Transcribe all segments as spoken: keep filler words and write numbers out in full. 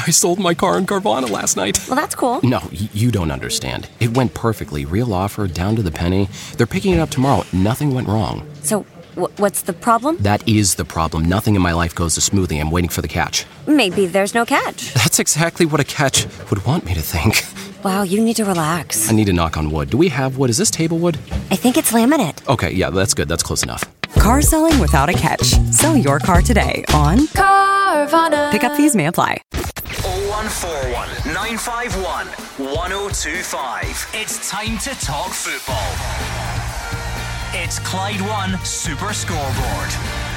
I sold my car in Carvana last night. Well, that's cool. No, y- you don't understand. It went perfectly. Real offer, down to the penny. They're picking it up tomorrow. Nothing went wrong. So, w- what's the problem? That is the problem. Nothing in my life goes as smoothly. I'm waiting for the catch. Maybe there's no catch. That's exactly what a catch would want me to think. Wow, you need to relax. I need to knock on wood. Do we have wood? Is this table wood? I think it's laminate. Okay, yeah, that's good. That's close enough. Car selling without a catch. Sell your car today on Carvana. Pickup fees may apply. oh one four one, nine five one, one oh two five. It's time to talk football. It's Clyde One Super Scoreboard.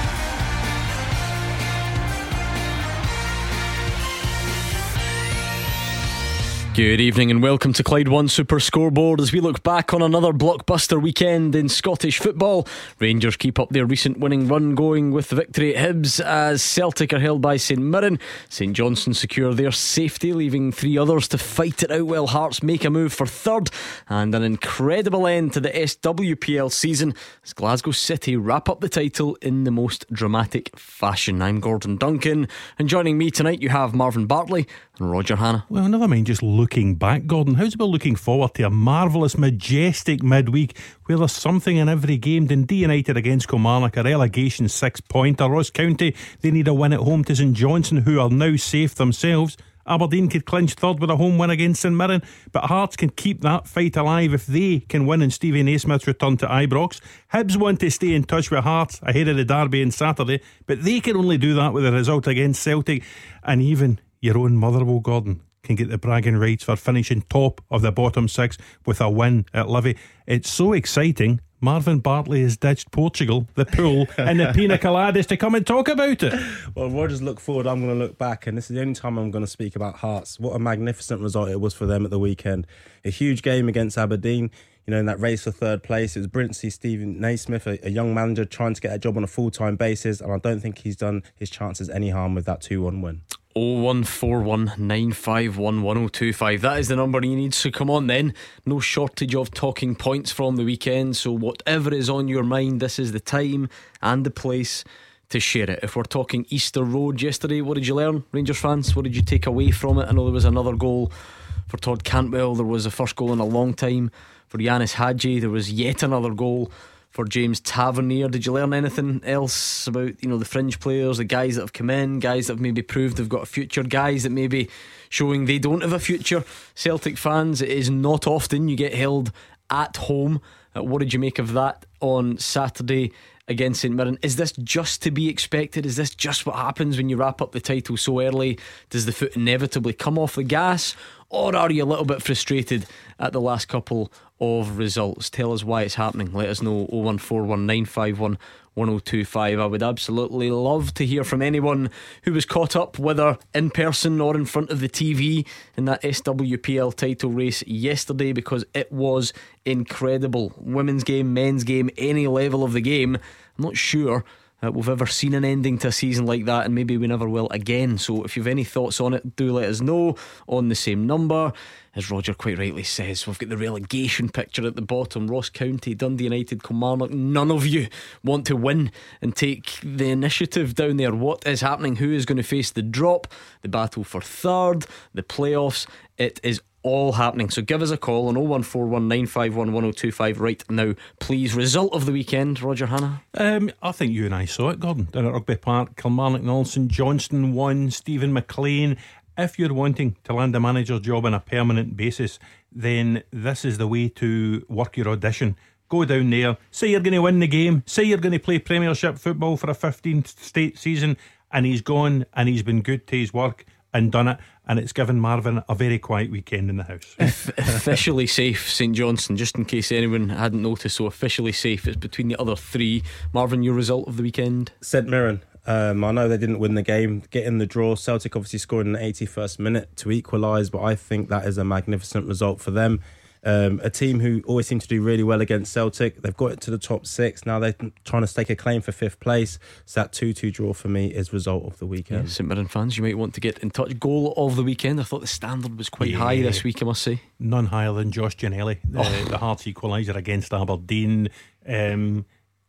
Good evening and welcome to Clyde One Super Scoreboard as we look back on another blockbuster weekend in Scottish football. Rangers keep up their recent winning run going with the victory at Hibs as Celtic are held by St Mirren. St Johnstone secure their safety, leaving three others to fight it out while Hearts make a move for third, and an incredible end to the S W P L season as Glasgow City wrap up the title in the most dramatic fashion. I'm Gordon Duncan, and joining me tonight you have Marvin Bartley and Roger Hannah. Well, never mind just looking back, Gordon. How's about looking forward to a marvellous, majestic midweek where there's something in every game? Dundee United against Kilmarnock, a relegation six-pointer. Ross County, they need a win at home to St Johnstone, who are now safe themselves. Aberdeen could clinch third with a home win against St Mirren, but Hearts can keep that fight alive if they can win and Stevie Naismith's return to Ibrox. Hibs want to stay in touch with Hearts ahead of the derby on Saturday, but they can only do that with a result against Celtic. And even your own Motherwell, Gordon, can get the bragging rights for finishing top of the bottom six with a win at Livy. It's so exciting. Marvin Bartley has ditched Portugal, the pool and the pina coladas to come and talk about it. Well, Rogers look forward, I'm going to look back, and this is the only time I'm going to speak about Hearts. What a magnificent result it was for them at the weekend. A huge game against Aberdeen, you know, in that race for third place. It was brilliant to see Stephen Naismith, a, a young manager, trying to get a job on a full-time basis, and I don't think he's done his chances any harm with that two one win. oh one four one, nine five one, one oh two five. That is the number you need, so come on then. No shortage of talking points from the weekend, so whatever is on your mind, this is the time and the place to share it. If we're talking Easter Road yesterday, what did you learn, Rangers fans? What did you take away from it? I know there was another goal for Todd Cantwell. There was a first goal in a long time for Yanis Hadji. There was yet another goal for James Tavernier. Did you learn anything else about, you know, the fringe players, the guys that have come in, guys that have maybe proved they've got a future, guys that maybe showing they don't have a future? Celtic fans, it is not often you get held at home. Uh, what did you make of that on Saturday against St Mirren? Is this just to be expected? Is this just what happens when you wrap up the title so early? Does the foot inevitably come off the gas? Or are you a little bit frustrated at the last couple of results? Tell us why it's happening. Let us know. oh one four one, nine five one, one oh two five. I would absolutely love to hear from anyone who was caught up, whether in person or in front of the T V, in that S W P L title race yesterday, because it was incredible. Women's game, men's game, any level of the game. I'm not sure Uh, we've ever seen an ending to a season like that, and maybe we never will again. So if you've any thoughts on it, do let us know on the same number. As Roger quite rightly says, we've got the relegation picture at the bottom. Ross County, Dundee United, Kilmarnock. None of you want to win and take the initiative down there. What is happening? Who is going to face the drop? The battle for third, the playoffs. It is all happening. So give us a call on oh one four one, nine five one, one oh two five right now, please. Result of the weekend, Roger Hannah? Um, I think you and I saw it, Gordon, down at Rugby Park. Kilmarnock and St Johnstone won. Stephen McLean. If you're wanting to land a manager's job on a permanent basis, then this is the way to work your audition. Go down there, say you're going to win the game, say you're going to play Premiership football for a fifteenth state season, and he's gone and he's been good to his work and done it, and it's given Marvin a very quiet weekend in the house. Officially safe, St Johnstone, just in case anyone hadn't noticed. So officially safe, it's between the other three. Marvin, your result of the weekend? St Mirren. Um, I know they didn't win the game, getting the draw. Celtic obviously scored in the eighty-first minute to equalise, but I think that is a magnificent result for them. Um, a team who always seem to do really well against Celtic. They've got it to the top six. Now they're trying to stake a claim for fifth place. So that two two draw for me is result of the weekend. Yeah, St Mirren fans, you might want to get in touch. Goal of the weekend. I thought the standard was quite yeah. high this week, I must say. None higher than Josh Ginnelly, the, oh. the Hearts equaliser against Aberdeen. Um,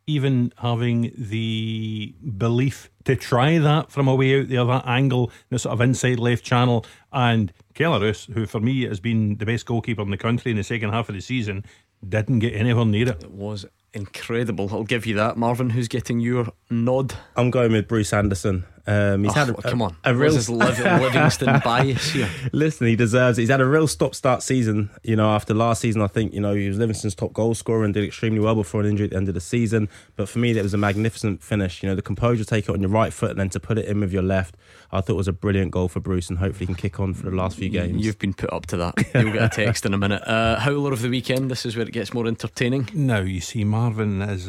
even having the belief to try that from a way out there, that angle, the sort of inside left channel. And Kellaroos, who for me has been the best goalkeeper in the country in the second half of the season, didn't get anywhere near it. It was incredible, I'll give you that. Marvin, who's getting your nod? I'm going with Bruce Anderson. Um, he's oh, had a, come on, a, a real his Liv- Livingston bias here. Listen, he deserves it. He's had a real stop-start season. You know, after last season, I think you know he was Livingston's top goal scorer and did extremely well before an injury at the end of the season. But for me, that was a magnificent finish. You know, the composure, take it on your right foot and then to put it in with your left. I thought it was a brilliant goal for Bruce, and hopefully he can kick on for the last few games. You've been put up to that. You'll get a text in a minute. Uh, Howler of the weekend. This is where it gets more entertaining. Now you see, Marvin is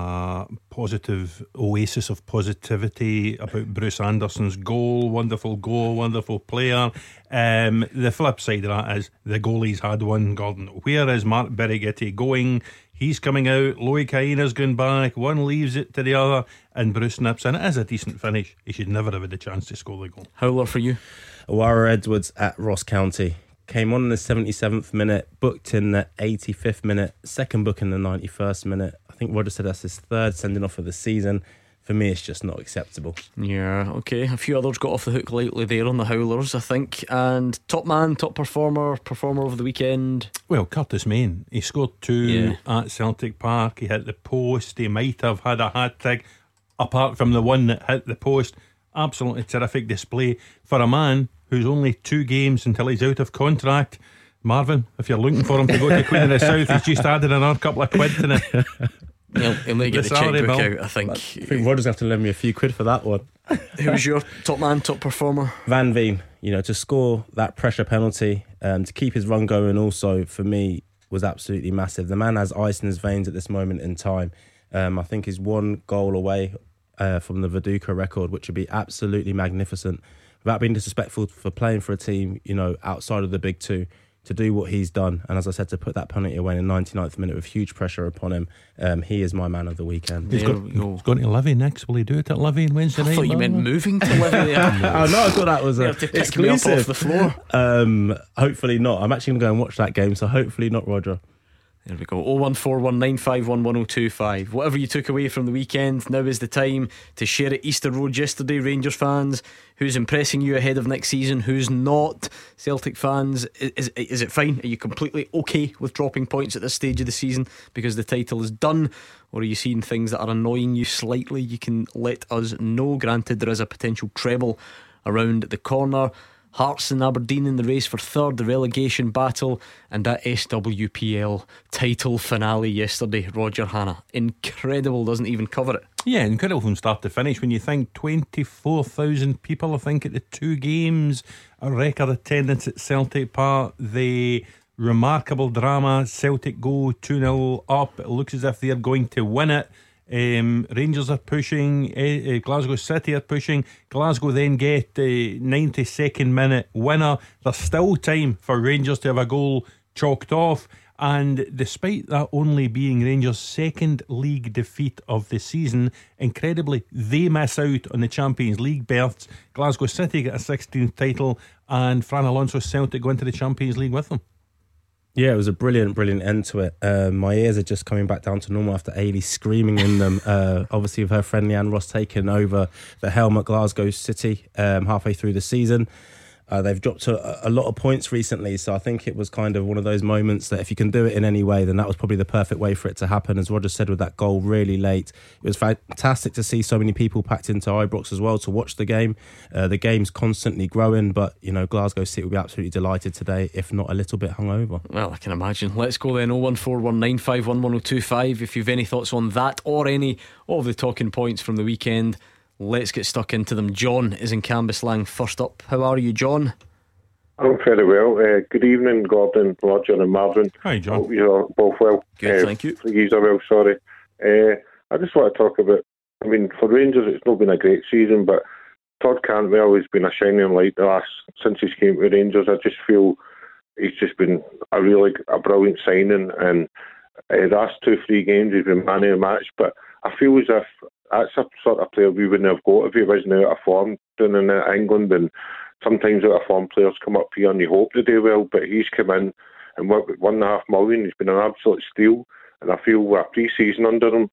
a positive oasis of positivity about Bruce Anderson's goal. Wonderful goal, wonderful player. Um, the flip side of that is the goalie's had one, Gordon. Where is Mark Berighetti going? He's coming out. Loic Aina's going back. One leaves it to the other, and Bruce nips in. It is a decent finish. He should never have had the chance to score the goal. Howler for you? Awara Edwards at Ross County. Came on in the seventy-seventh minute, booked in the eighty-fifth minute, second book in the ninety-first minute. I think Roger said that's his third sending off of the season. For me, it's just not acceptable. Yeah, okay. A few others got off the hook lightly there on the Howlers, I think. And top man, top performer, performer of the weekend. Well, Curtis Main. He scored two yeah. at Celtic Park. He hit the post. He might have had a hat-trick, apart from the one that hit the post. Absolutely terrific display for a man who's only two games until he's out of contract. Marvin, if you're looking for him to go to Queen of the South, he's just added another couple of quid to it. He'll, he'll need to get the, the checkbook out, I think. I think Rodgers have to lend me a few quid for that one. Who's your top man, top performer? Van Veen. You know, to score that pressure penalty, um, to keep his run going also, for me, was absolutely massive. The man has ice in his veins at this moment in time. Um, I think he's one goal away uh, from the Viduka record, which would be absolutely magnificent. Without being disrespectful for playing for a team, you know, outside of the big two, to do what he's done, and as I said, to put that penalty away in the ninety-ninth minute with huge pressure upon him, um, he is my man of the weekend. He's, got, he's going to Livy next. Will he do it at Livy on Wednesday I night? I thought you meant moving to Livy there. Oh no, I thought that was a to pick exclusive. Me up off the floor. Um, hopefully not. I'm actually going to go and watch that game, so hopefully not, Roger. There we go. oh one four one nine five one one oh two five. Whatever you took away from the weekend, now is the time to share it. Easter Road yesterday, Rangers fans. Who's impressing you ahead of next season? Who's not? Celtic fans, is, is it fine? Are you completely okay with dropping points at this stage of the season because the title is done? Or are you seeing things that are annoying you slightly? You can let us know. Granted, there is a potential treble around the corner. Hearts and Aberdeen in the race for third, the relegation battle, and that S W P L title finale yesterday. Roger Hannah, incredible, doesn't even cover it. Yeah, incredible from start to finish. When you think twenty-four thousand people, I think, at the two games, a record attendance at Celtic Park, the remarkable drama, Celtic go two nil up, it looks as if they're going to win it. Um, Rangers are pushing, uh, uh, Glasgow City are pushing. Glasgow then get the ninety-second minute winner. There's still time for Rangers to have a goal chalked off, and despite that only being Rangers' second league defeat of the season, incredibly they miss out on the Champions League berths. Glasgow City get a sixteenth title, and Fran Alonso's Celtic go into the Champions League with them. Yeah, it was a brilliant, brilliant end to it. Uh, my ears are just coming back down to normal after Ailey screaming in them. Uh, obviously, with her friend Leanne Ross taking over the helm at Glasgow City um, halfway through the season. Uh, they've dropped a, a lot of points recently, so I think it was kind of one of those moments that if you can do it in any way, then that was probably the perfect way for it to happen. As Roger said, with that goal really late, it was fantastic to see so many people packed into Ibrox as well to watch the game. Uh, the game's constantly growing, but you know, Glasgow City will be absolutely delighted today, if not a little bit hungover. Well, I can imagine. Let's go then. oh one four one nine five one one oh two five if you've any thoughts on that or any of the talking points from the weekend. Let's get stuck into them. John is in Cambuslang first up. How are you, John? I'm very well. Uh, good evening, Gordon, Roger and Marvin. Hi, John. Hope you're both well. Good, uh, thank you. You are well, sorry. Uh, I just want to talk about, I mean, for Rangers it's not been a great season, but Todd Cantwell has been a shining light the last, since he's came to Rangers. I just feel he's just been a really a brilliant signing, and uh, the last two, three games he's been man of the match, but I feel as if that's a sort of player we wouldn't have got if he wasn't out of form down in England. And sometimes out of form players come up here and you hope to do well, but he's come in and worked with one and a half million. He's been an absolute steal, and I feel we're pre-season under him.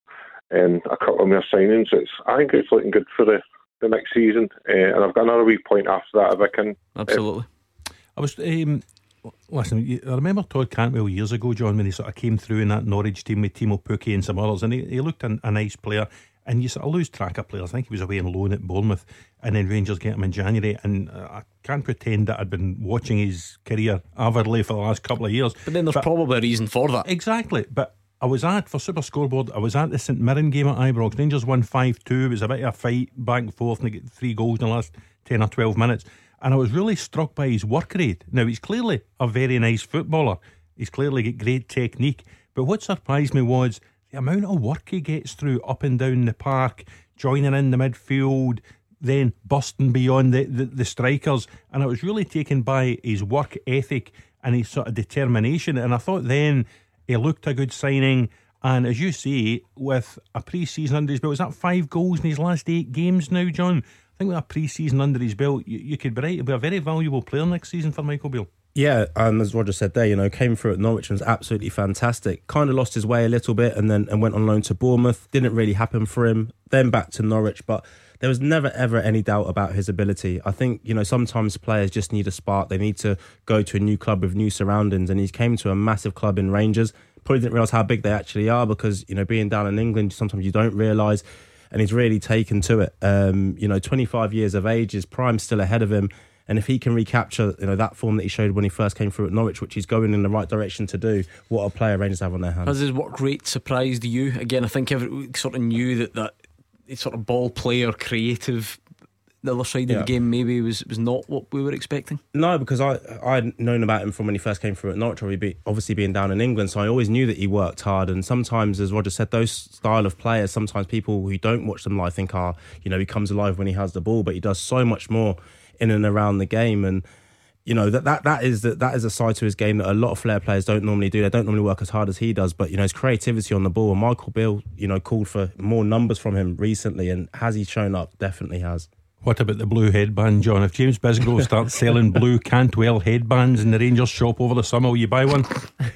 and a couple of more signings. It's I think it's looking good for the, the next season, uh, and I've got another wee point after that if I can. Absolutely. Uh, I was um, listen. I remember Todd Cantwell years ago, John, when he sort of came through in that Norwich team with Timo Pukki and some others, and he, he looked a, a nice player. And you sort of lose track of players. I think he was away on loan at Bournemouth, and then Rangers get him in January. And uh, I can't pretend that I'd been watching his career avidly for the last couple of years. But then there's but, probably a reason for that. Exactly. But I was at, for Super Scoreboard, I was at the St Mirren game at Ibrox. Rangers won five two. It was a bit of a fight back and forth, and they get three goals in the last ten or twelve minutes. And I was really struck by his work rate. Now, he's clearly a very nice footballer. He's clearly got great technique. But what surprised me was the amount of work he gets through up and down the park, joining in the midfield, then busting beyond the, the, the strikers. And I was really taken by his work ethic and his sort of determination. And I thought then he looked a good signing. And as you say, with a pre-season under his belt, is that five goals in his last eight games now, John? I think with a pre-season under his belt, you, you could be right. He'll be a very valuable player next season for Michael Beale. Yeah, and as Roger said there, you know, came through at Norwich and was absolutely fantastic. Kind of lost his way a little bit and then and went on loan to Bournemouth. Didn't really happen for him. Then back to Norwich, but there was never ever any doubt about his ability. I think, you know, sometimes players just need a spark. They need to go to a new club with new surroundings, and he came to a massive club in Rangers. Probably didn't realise how big they actually are because, you know, being down in England, sometimes you don't realise, and he's really taken to it. Um, you know, twenty-five years of age, his prime's still ahead of him. And if he can recapture, you know, that form that he showed when he first came through at Norwich, which he's going in the right direction to do, what a player Rangers have on their hands. Has his work rate surprised you? Again, I think everyone sort of knew that that sort of ball player, creative, the other side yeah. of the game maybe was, was not what we were expecting. No, because I I'd known about him from when he first came through at Norwich, obviously being down in England, so I always knew that he worked hard. And sometimes, as Roger said, those style of players, sometimes people who don't watch them live think, ah, oh, you know, he comes alive when he has the ball, but he does so much more in and around the game. And you know, that that that is that that is a side to his game that a lot of flair players don't normally do. They don't normally work as hard as he does, but you know, his creativity on the ball. And Michael Beale, you know, called for more numbers from him recently, and has he shown up? Definitely has. What about the blue headband, John? If James Bisgrove starts selling blue Cantwell headbands in the Rangers shop over the summer, will you buy one?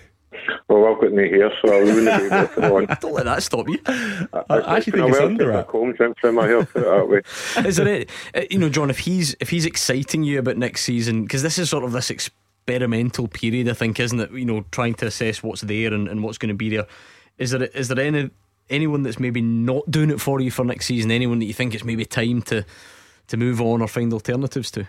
Well, I've got no hair, so I wouldn't be able to one. Don't let that stop you. I, I, I actually think it's under it. Comb in my hair, put it that way. Is it? You know, John, if he's if he's exciting you about next season, because this is sort of this experimental period, I think, isn't it? You know, trying to assess what's there and, and what's going to be there. Is there is there any anyone that's maybe not doing it for you for next season? Anyone that you think it's maybe time to to move on or find alternatives to?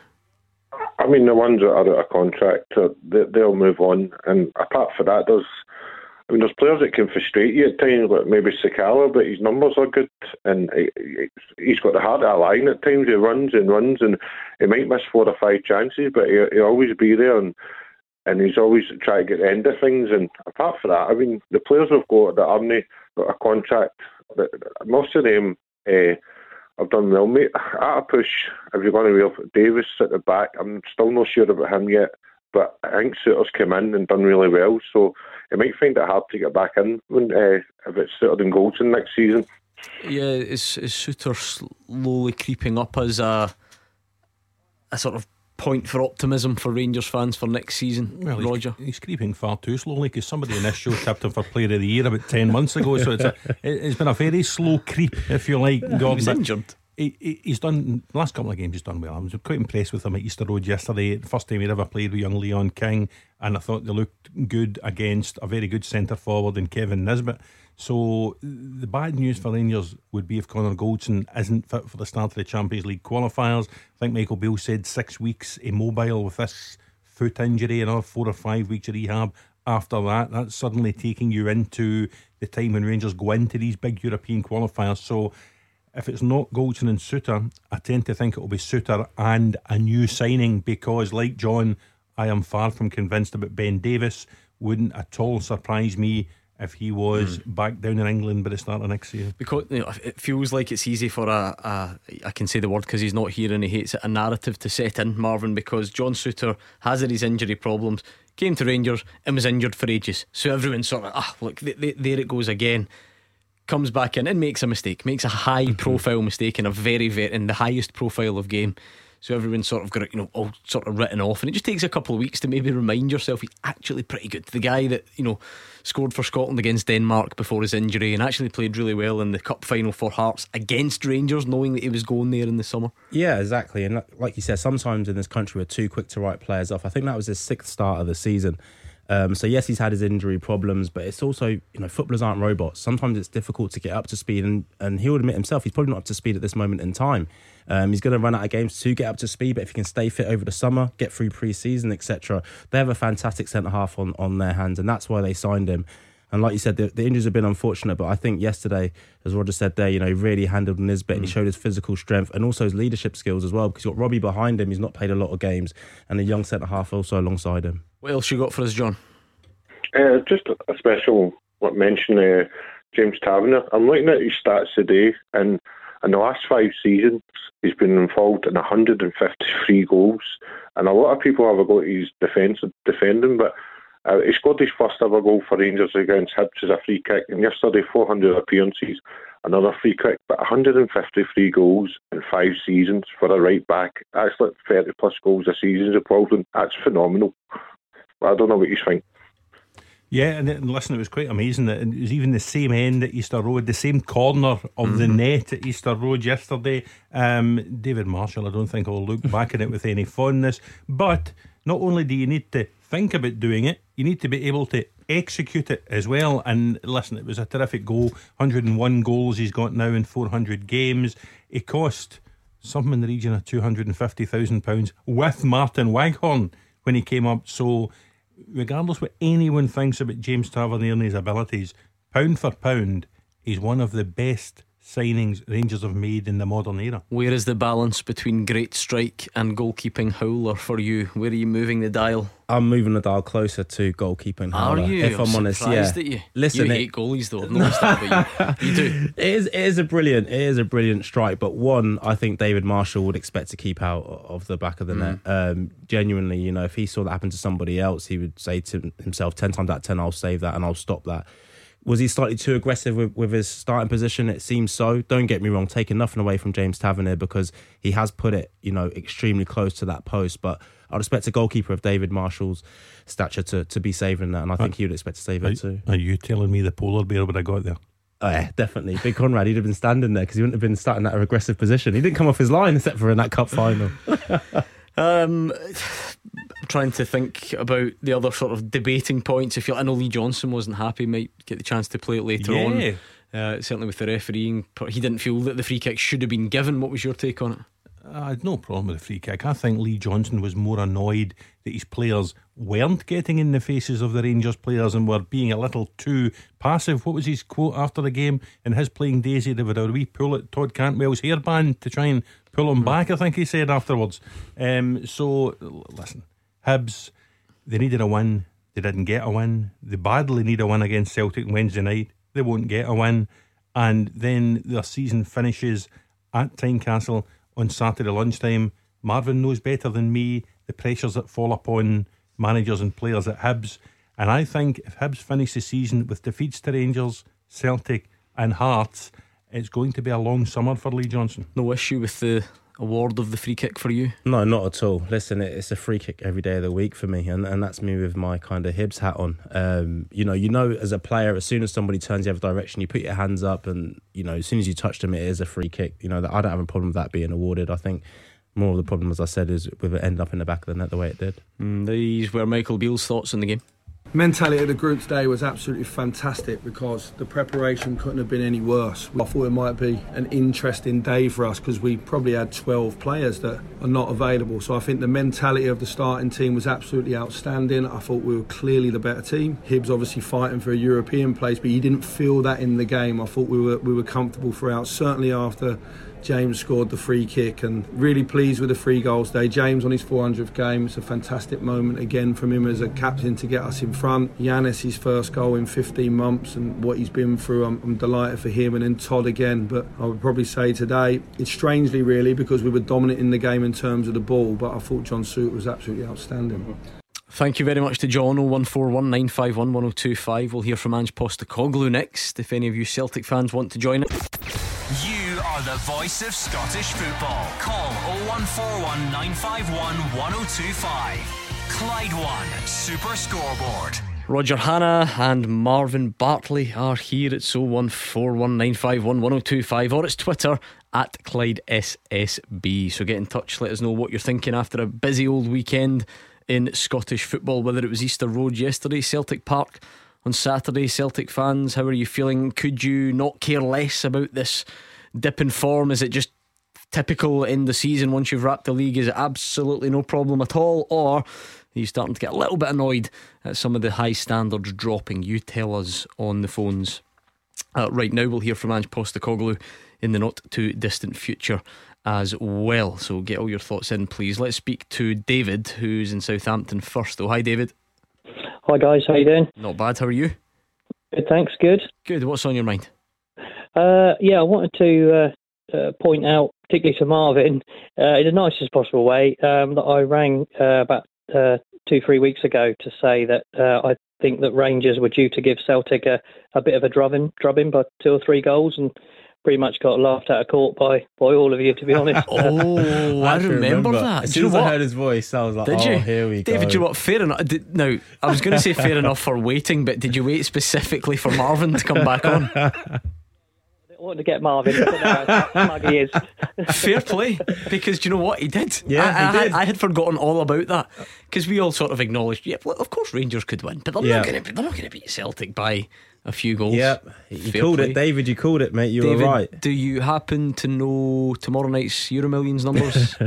I mean, the ones that are out of contract, they, they'll move on. And apart from that, there's, I mean, there's players that can frustrate you at times, like maybe Sakala, but his numbers are good, and he, he's got the heart of a lion at times. He runs and runs, and he might miss four or five chances, but he, he'll always be there, and and he's always trying to get the end of things. And apart from that, I mean, the players we've got that aren't got a contract, most of them. Uh, I've done well, mate. At a push, if you're going to reel Davis at the back, I'm still not sure about him yet, but I think Suter's come in and done really well, so he might find it hard to get back in when uh, if it's Suter and Goldson next season. Yeah, is, is Suter slowly creeping up as a a sort of point for optimism for Rangers fans for next season, well, Roger? He's, he's creeping far too slowly, because somebody in this show tipped him for Player of the Year about ten months ago, so it's, a, it's been a very slow creep, if you like. Yeah, he was injured. He, he, he's done, the last couple of games he's done well. I was quite impressed with him at Easter Road yesterday, the first time he'd ever played with young Leon King, and I thought they looked good against a very good centre forward in Kevin Nisbet. So the bad news for Rangers would be if Connor Goldson isn't fit for the start of the Champions League qualifiers. I think Michael Beale said six weeks immobile with this foot injury, another four or five weeks of rehab after that. That's suddenly taking you into the time when Rangers go into these big European qualifiers. So if it's not Goldson and Suter, I tend to think it will be Suter and a new signing, because like John, I am far from convinced about Ben Davis. Wouldn't at all surprise me if he was mm. back down in England by the start of next year. Because you know, it feels like it's easy for a, a I can say the word because he's not here and he hates it, a narrative to set in, Marvin, because John Suter has had his injury problems, came to Rangers and was injured for ages, so everyone's sort of, ah, look, th- th- there it goes again. Comes back in and makes a mistake, makes a high mm-hmm. profile mistake in a very, very in the highest profile of game. so everyone's sort of got it, you know, all sort of written off, and it just takes a couple of weeks to maybe remind yourself he's actually pretty good. The guy that, you know, scored for Scotland against Denmark before his injury and actually played really well in the cup final for Hearts against Rangers, knowing that he was going there in the summer. Yeah, exactly. And like you said, sometimes in this country we're too quick to write players off. I think that was his sixth start of the season. Um, so yes, he's had his injury problems, but it's also, you know, footballers aren't robots. Sometimes it's difficult to get up to speed, and, and he'll admit himself he's probably not up to speed at this moment in time. Um, he's going to run out of games to get up to speed, but if he can stay fit over the summer, get through pre-season, et cetera, they have a fantastic centre half on, on their hands, and that's why they signed him. And like you said, the, the injuries have been unfortunate, but I think yesterday, as Roger said there, you know, he really handled Nisbet. Mm. He showed his physical strength and also his leadership skills as well, because he's got Robbie behind him, he's not played a lot of games, and a young centre half also alongside him. What else you got for us, John? Uh, just a special what mention uh, James Tavernier. I'm looking at his stats today, and in the last five seasons he's been involved in one hundred fifty-three goals, and a lot of people have a go at his defence defending, but uh, he scored his first ever goal for Rangers against Hibs as a free kick, and yesterday four hundred appearances, another free kick, but one hundred fifty-three goals in five seasons for a right back. That's like thirty plus goals a season is equivalent. That's phenomenal. But I don't know what you think. Yeah, and, and listen, it was quite amazing that it was even the same end at Easter Road, the same corner of mm-hmm. the net at Easter Road yesterday. Um, David Marshall, I don't think I'll look back at it with any fondness. But not only do you need to think about doing it, you need to be able to execute it as well. And listen, it was a terrific goal. one hundred and one goals he's got now in four hundred games. It cost something in the region of two hundred fifty thousand pounds with Martin Waghorn when he came up. So regardless what anyone thinks about James Tavernier and his abilities, pound for pound, he's one of the best signings Rangers have made in the modern era. Where is the balance between great strike and goalkeeping howler for you? Where are you moving the dial? I'm moving the dial closer to goalkeeping howler. Are you? If I'm, I'm honest, yeah. yeah. You. Listen, you it, hate goalies though. I've noticed that about you. You do. It is. It is a brilliant. It is a brilliant strike. But one, I think David Marshall would expect to keep out of the back of the mm. net. Um, genuinely, you know, if he saw that happen to somebody else, he would say to himself, ten times out of ten, I'll save that and I'll stop that. Was he slightly too aggressive with, with his starting position? It seems so. Don't get me wrong, taking nothing away from James Tavernier, because he has put it, you know, extremely close to that post. But I'd expect a goalkeeper of David Marshall's stature to, to be saving that, and I think uh, he would expect to save are, it too. Are you telling me the polar bear would have got there? Oh yeah, definitely. Big Conrad, he'd have been standing there because he wouldn't have been starting that aggressive position. He didn't come off his line except for in that cup final. Um, trying to think about the other sort of debating points. If you, I know Lee Johnson wasn't happy, might get the chance to play it later yeah. on. Uh, certainly with the refereeing, he didn't feel that the free kick should have been given. What was your take on it? I had no problem with the free kick. I think Lee Johnson was more annoyed that his players weren't getting in the faces of the Rangers players and were being a little too passive. What was his quote after the game? In his playing days, they would have a wee pull at Todd Cantwell's hairband to try and pull him back, I think he said afterwards. Um, so, listen, Hibs, they needed a win. They didn't get a win. They badly need a win against Celtic Wednesday night. They won't get a win. And then their season finishes at Tynecastle on Saturday lunchtime. Marvin knows better than me the pressures that fall upon managers and players at Hibs. And I think if Hibs finish the season with defeats to Rangers, Celtic and Hearts, it's going to be a long summer for Lee Johnson. No issue with the award of the free kick for you? No, not at all. Listen, it's a free kick every day of the week for me, and, and that's me with my kind of Hibs hat on. Um, you know, you know, as a player, as soon as somebody turns the other direction, you put your hands up, and you know, as soon as you touch them, it is a free kick. You know, I don't have a problem with that being awarded. I think more of the problem, as I said, is with it end up in the back of the net the way it did. Mm, these were Michael Beale's thoughts on the game. Mentality of the group today was absolutely fantastic because the preparation couldn't have been any worse. I thought it might be an interesting day for us because we probably had twelve players that are not available. So I think the mentality of the starting team was absolutely outstanding. I thought we were clearly the better team. Hibs obviously fighting for a European place, but you didn't feel that in the game. I thought we were we were comfortable throughout, certainly after James scored the free kick, and really pleased with the three goals today. James on his four hundredth game, it's a fantastic moment again from him as a captain to get us in front. Yanis, his first goal in fifteen months, and what he's been through, I'm, I'm delighted for him. And then Todd again, but I would probably say today, it's strangely really because we were dominant in the game in terms of the ball, but I thought John Soot was absolutely outstanding. Thank you very much to John. oh one four one nine five one one oh two five. We'll hear from Ange Postecoglou next if any of you Celtic fans want to join it. You are are the voice of Scottish football. Call oh one four one, nine five one, one oh two five. Clyde One Super Scoreboard. Roger Hanna and Marvin Bartley are here. It's oh one four one, nine five one, one oh two five, or it's Twitter at Clyde S S B. So get in touch, let us know what you're thinking after a busy old weekend in Scottish football, whether it was Easter Road yesterday, Celtic Park on Saturday. Celtic fans, how are you feeling? Could you not care less about this dip in form? Is it just typical in the season once you've wrapped the league? Is it absolutely no problem at all, or are you starting to get a little bit annoyed at some of the high standards dropping? You tell us on the phones. Uh, right now we'll hear from Ange Postecoglou in the not too distant future as well, so get all your thoughts in, please. Let's speak to David, who's in Southampton first though. Hi David. Hi guys, how you doing? Not bad, how are you? Good, thanks, good. Good, what's on your mind? Uh, yeah, I wanted to uh, uh, point out, particularly to Marvin, uh, in the nicest possible way, um, that I rang uh, about uh, two, three weeks ago to say that uh, I think that Rangers were due to give Celtic a, a bit of a drubbing, drubbing by two or three goals, and pretty much got laughed out of court by, by all of you, to be honest. Oh, I, I remember, remember that. As soon as I heard his voice, I was like, did oh, you? here we David, go. David, you know what? Fair enough. Did, now, I was going to say fair enough for waiting, but did you wait specifically for Marvin to come back on? I wanted to get Marvin. I don't know how smug he is. Fair play, because do you know what he did? Yeah, I, he I, did. I had forgotten all about that, because we all sort of acknowledged, yeah, well, of course Rangers could win, but they're yeah. not going to. They're not going to beat Celtic by a few goals. Yep, you Fair called play. it, David. You called it, mate. You David, were right. do you happen to know tomorrow night's Euro Millions numbers?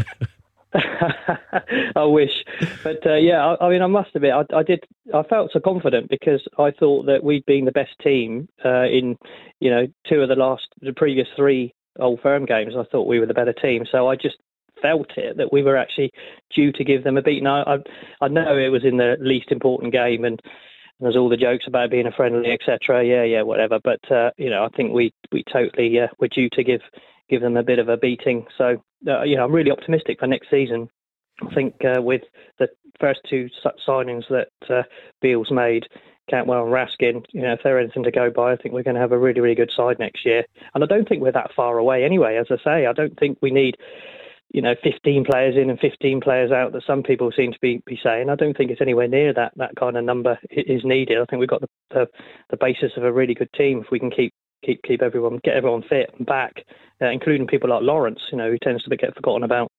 I wish, but uh, yeah, I, I mean, I must admit, I, I did. I felt so confident because I thought that we'd been the best team uh, in, you know, two of the last, the previous three Old Firm games. I thought we were the better team, so I just felt it that we were actually due to give them a beating. I, I, I know it was in the least important game, and there's all the jokes about being a friendly, et cetera. Yeah, yeah, whatever. But uh, you know, I think we we totally uh, were due to give give them a bit of a beating. So uh, you know, I'm really optimistic for next season. I think uh, with the first two signings that uh, Beale's made, Cantwell and Raskin, you know, if they're anything to go by, I think we're going to have a really, really good side next year. And I don't think we're that far away anyway. As I say, I don't think we need, you know, fifteen players in and fifteen players out that some people seem to be, be saying. I don't think it's anywhere near that that kind of number is needed. I think we've got the, the, the basis of a really good team if we can keep keep keep everyone get everyone fit and back, uh, including people like Lawrence, you know, who tends to get forgotten about.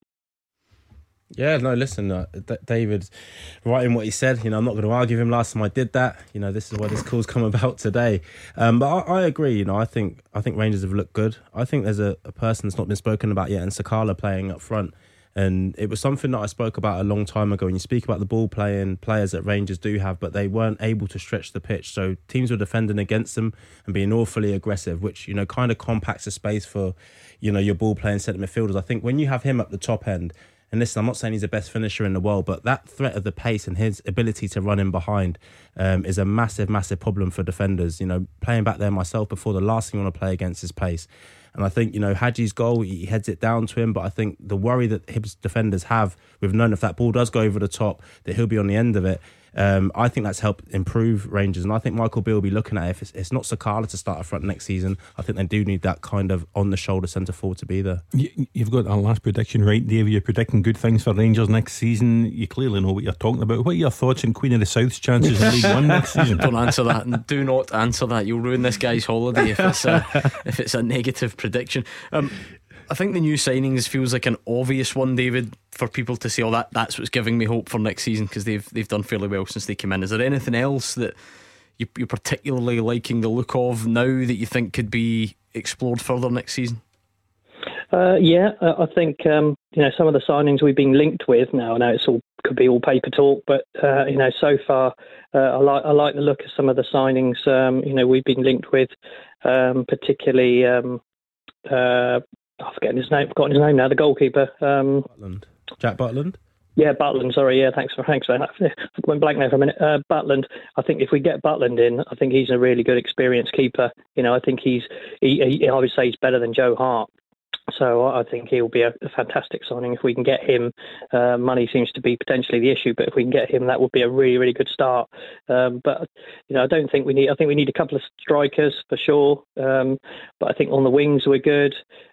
Yeah, no, listen, uh, D- David's right in what he said. You know, I'm not going to argue with him. Last time I did that, you know, this is why this call's come about today. Um, but I, I agree. You know, I think I think Rangers have looked good. I think there's a, a person that's not been spoken about yet, and Sakala playing up front. And it was something that I spoke about a long time ago. And you speak about the ball playing players that Rangers do have, but they weren't able to stretch the pitch. So teams were defending against them and being awfully aggressive, which, you know, kind of compacts the space for, you know, your ball playing centre midfielders. I think when you have him up the top end, and listen, I'm not saying he's the best finisher in the world, but that threat of the pace and his ability to run in behind um, is a massive, massive problem for defenders. You know, playing back there myself before, the last thing you want to play against is pace. And I think, you know, Hadji's goal, he heads it down to him, but I think the worry that Hibs defenders have, we've known if that ball does go over the top, that he'll be on the end of it. Um, I think that's helped improve Rangers, and I think Michael Beale will be looking at it. If it's, it's not Sakala to start up front next season, I think they do need that kind of on-the-shoulder centre forward to be there. You, you've got our last prediction right, Dave. You're predicting good things for Rangers next season. You clearly know what you're talking about. What are your thoughts on Queen of the South's chances in League One next season? Don't answer that, and do not answer that. You'll ruin this guy's holiday if it's a, if it's a negative prediction. Um, I think the new signings feels like an obvious one, David, for people to say, oh, that, that's what's giving me hope for next season, because they've they've done fairly well since they came in. Is there anything else that you, you're particularly liking the look of now that you think could be explored further next season? Uh, yeah, I think um, you know, some of the signings we've been linked with now. I know it's all could be all paper talk, but uh, you know, so far uh, I like I like the look of some of the signings. Um, you know, we've been linked with, um, particularly. Um, uh, I've forgotten his name. Forgotten his name now. The goalkeeper, um, Butland. Jack Butland. Yeah, Butland. Sorry, yeah. Thanks for thanks for that. I went blank there for a minute. Uh, Butland. I think if we get Butland in, I think he's a really good, experienced keeper. You know, I think he's. He, he, I would say he's better than Joe Hart. So I think he'll be a, a fantastic signing if we can get him. Uh, money seems to be potentially the issue, but if we can get him, that would be a really, really good start. Um, but you know, I don't think we need. I think we need a couple of strikers for sure. Um, but I think on the wings we're good.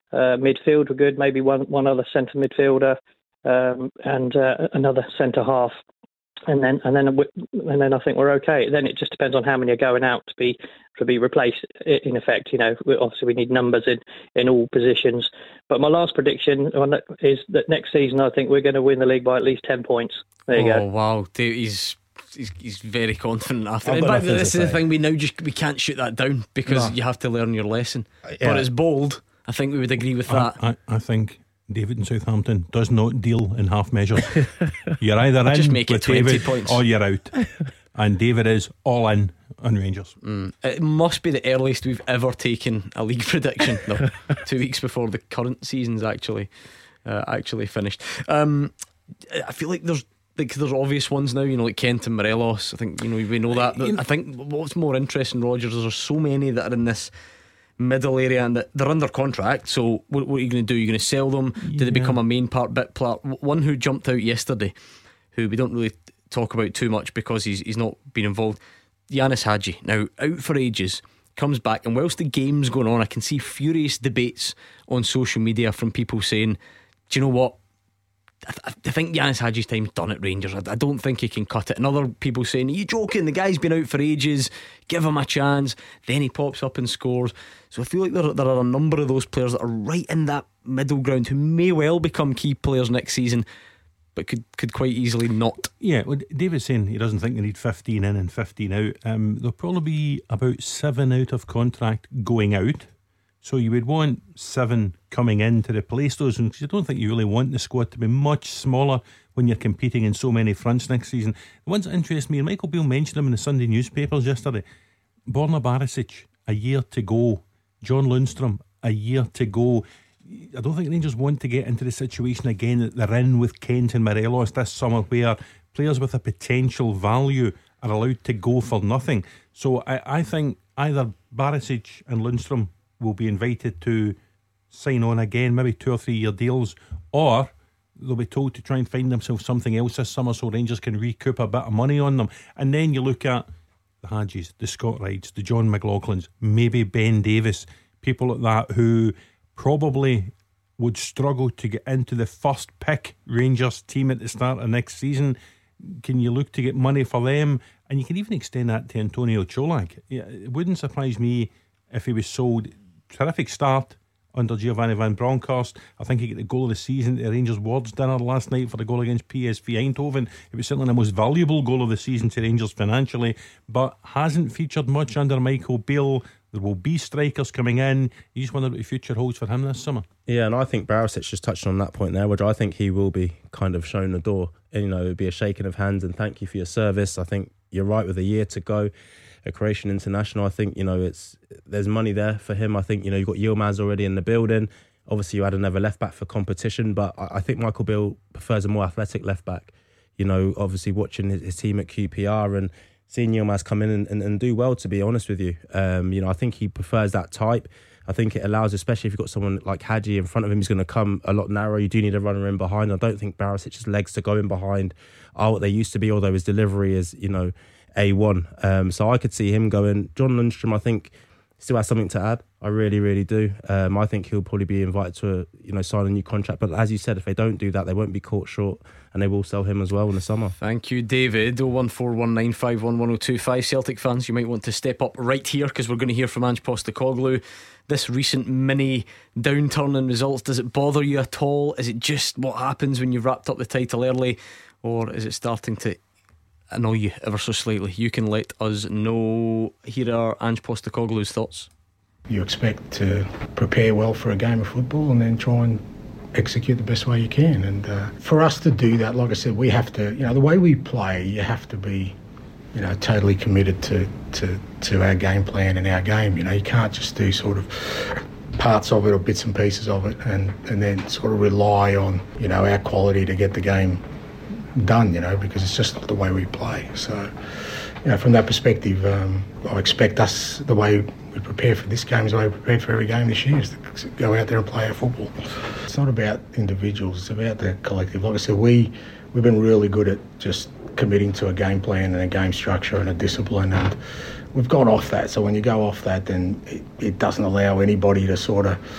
Uh, midfield were good, maybe one one other centre midfielder um, and uh, another centre half, and then and then and then I think we're okay. Then it just depends on how many are going out to be to be replaced. In effect, you know, obviously we need numbers in, in all positions. But my last prediction is that next season I think we're going to win the league by at least ten points. There you oh, go. Oh wow, he's. He's, he's very confident after. I've In got fact, nothing this to is the say. thing, we now just we can't shoot that down because No. you have to learn your lesson. Yeah. But it's bold. I think we would agree with that. I, I, I think David in Southampton does not deal in half measures. You're either in Just make it with twenty David points. or you're out. And David is all in on Rangers. Mm. It must be the earliest we've ever taken a league prediction. No, two weeks before the current season's actually uh, actually finished. Um, I feel like there's. Like there's obvious ones now, you know, like Kent and Morelos. I think, you know, we know that. But I think what's more interesting, Rogers, is there's so many that are in this middle area and that they're under contract. So what, what are you going to do? You're going to sell them? Yeah. Do they become a main part, bit part? One who jumped out yesterday, who we don't really talk about too much because he's he's not been involved. Yanis Hadji, now out for ages, comes back, and whilst the game's going on, I can see furious debates on social media from people saying, do you know what? I, th- I think Yanis Hadji's time's done at Rangers. I, I don't think he can cut it. And other people saying, are you joking? The guy's been out for ages, give him a chance. Then he pops up and scores. So I feel like there, there are a number of those players that are right in that middle ground who may well become key players next season, but could, could quite easily not. Yeah, well, David's saying he doesn't think they need fifteen in and fifteen out. Um, there'll probably be about seven out of contract going out. So you would want seven coming in to replace those, and I don't think you really want the squad to be much smaller when you're competing in so many fronts next season. The ones that interest me, and Michael Beale mentioned them in the Sunday newspapers yesterday: Borna Barisic, a year to go. John Lundstrom, a year to go. I don't think Rangers want to get into the situation again that they're in with Kent and Morelos this summer, where players with a potential value are allowed to go for nothing. So I, I think either Barisic and Lundstrom will be invited to sign on again, maybe two or three year deals, or they'll be told to try and find themselves something else this summer so Rangers can recoup a bit of money on them. And then you look at the Hadjis, the Scott Wrights, the John McLaughlins, maybe Ben Davis, people like that who probably would struggle to get into the first pick Rangers team at the start of next season. Can you look to get money for them? And you can even extend that to Antonio Cholak. Yeah, it wouldn't surprise me if he was sold. Terrific start under Giovanni Van Bronckhorst. I think he got the goal of the season at the Rangers Wards dinner last night for the goal against P S V Eindhoven. It was certainly the most valuable goal of the season to Rangers financially, but hasn't featured much under Michael Beale. There will be strikers coming in. You just wonder what the future holds for him this summer. Yeah, and I think Barisic just touched on that point there, which I think he will be kind of shown the door. And, you know, it would be a shaking of hands and thank you for your service. I think you're right with a year to go. A Croatian international, I think, you know, it's there's money there for him. I think, you know, you've got Yilmaz already in the building. Obviously, you had another left back for competition, but I, I think Michael Beale prefers a more athletic left back. You know, obviously watching his, his team at Q P R and seeing Yilmaz come in and, and, and do well, to be honest with you. Um, you know, I think he prefers that type. I think it allows, especially if you've got someone like Hadji in front of him who's going to come a lot narrower. You do need a runner in behind. I don't think Barisic's legs to go in behind are what they used to be, although his delivery is, you know, A one. Um, so I could see him going. John Lundstrom, I think, still has something to add. I really, really do. Um, I think he'll probably be invited to, a, you know, sign a new contract. But as you said, if they don't do that, they won't be caught short, and they will sell him as well in the summer. Thank you, David. oh one four one nine five one one oh two five. Celtic fans, you might want to step up right here because we're going to hear from Ange Postecoglou. This recent mini downturn in results, does it bother you at all? Is it just what happens when you've wrapped up the title early, or is it starting to annoy you ever so slightly? You can let us know. Here are Ange Postecoglou's thoughts. You expect to prepare well for a game of football and then try and execute the best way you can. And uh, for us to do that, like I said, we have to, you know, the way we play, you have to be, you know, totally committed to, to, to our game plan and our game. You know, you can't just do sort of parts of it or bits and pieces of it and, and then sort of rely on, you know, our quality to get the game done, you know, because it's just not the way we play. So, you know, from that perspective, um, I expect us, the way we prepare for this game is the way we prepared for every game this year, is to go out there and play our football. It's not about individuals, it's about the collective. Like I said, we, we've been really good at just committing to a game plan and a game structure and a discipline, and we've gone off that. So when you go off that, then it, it doesn't allow anybody to sort of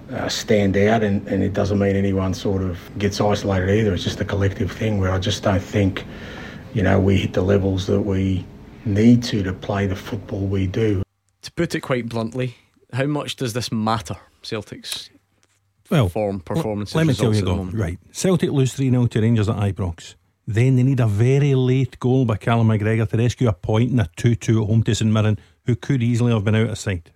uh, stand out, and, and it doesn't mean anyone sort of gets isolated either. It's just a collective thing where I just don't think, you know, we hit the levels that we need to to play the football we do. To put it quite bluntly, how much does this matter, Celtic's well, form, performances? Let me tell you, go right. Celtic lose three nil to Rangers at Ibrox. Then they need a very late goal by Callum McGregor to rescue a point in a two two at home to St Mirren, who could easily have been out of sight.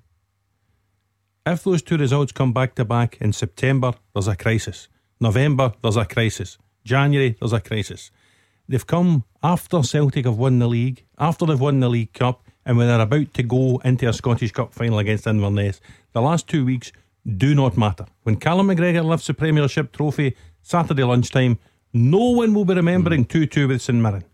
If those two results come back to back in September, there's a crisis. November, there's a crisis. January, there's a crisis. They've come after Celtic have won the league, after they've won the League Cup, and when they're about to go into a Scottish Cup final against Inverness. The last two weeks do not matter. When Callum McGregor lifts the Premiership trophy Saturday lunchtime, no one will be remembering two two with St Mirren.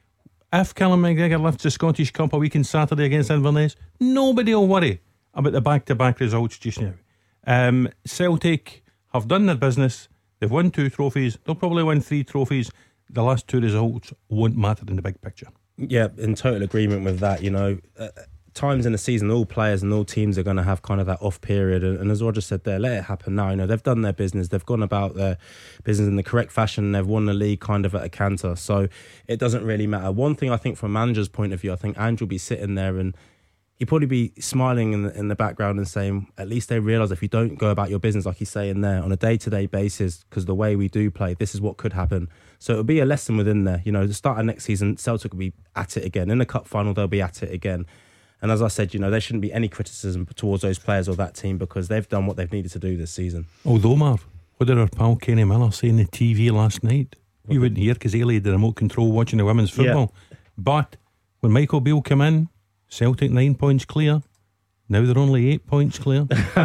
If Callum McGregor lifts the Scottish Cup a week on Saturday against Inverness, nobody will worry about the back-to-back results just now. Um, Celtic have done their business. They've won two trophies. They'll probably win three trophies. The last two results won't matter in the big picture. Yeah, in total agreement with that. You know, uh, times in the season, all players and all teams are going to have kind of that off period, and, and as Roger said there, let it happen now. You know, they've done their business, they've gone about their business in the correct fashion, and they've won the league kind of at a canter, so it doesn't really matter. One thing I think from a manager's point of view, I think Andrew will be sitting there and he'd probably be smiling in the, in the background and saying, at least they realise if you don't go about your business like he's saying there on a day-to-day basis, because the way we do play, this is what could happen. So it'll be a lesson within there. You know, the start of next season, Celtic will be at it again. In the cup final, they'll be at it again. And as I said, you know, there shouldn't be any criticism towards those players or that team because they've done what they've needed to do this season. Although, Marv, what did our pal Kenny Miller say on the T V last night? What you wouldn't hear because he laid the remote control watching the women's football. Yeah. But when Michael Beale came in, Celtic nine points clear. Now they're only eight points clear.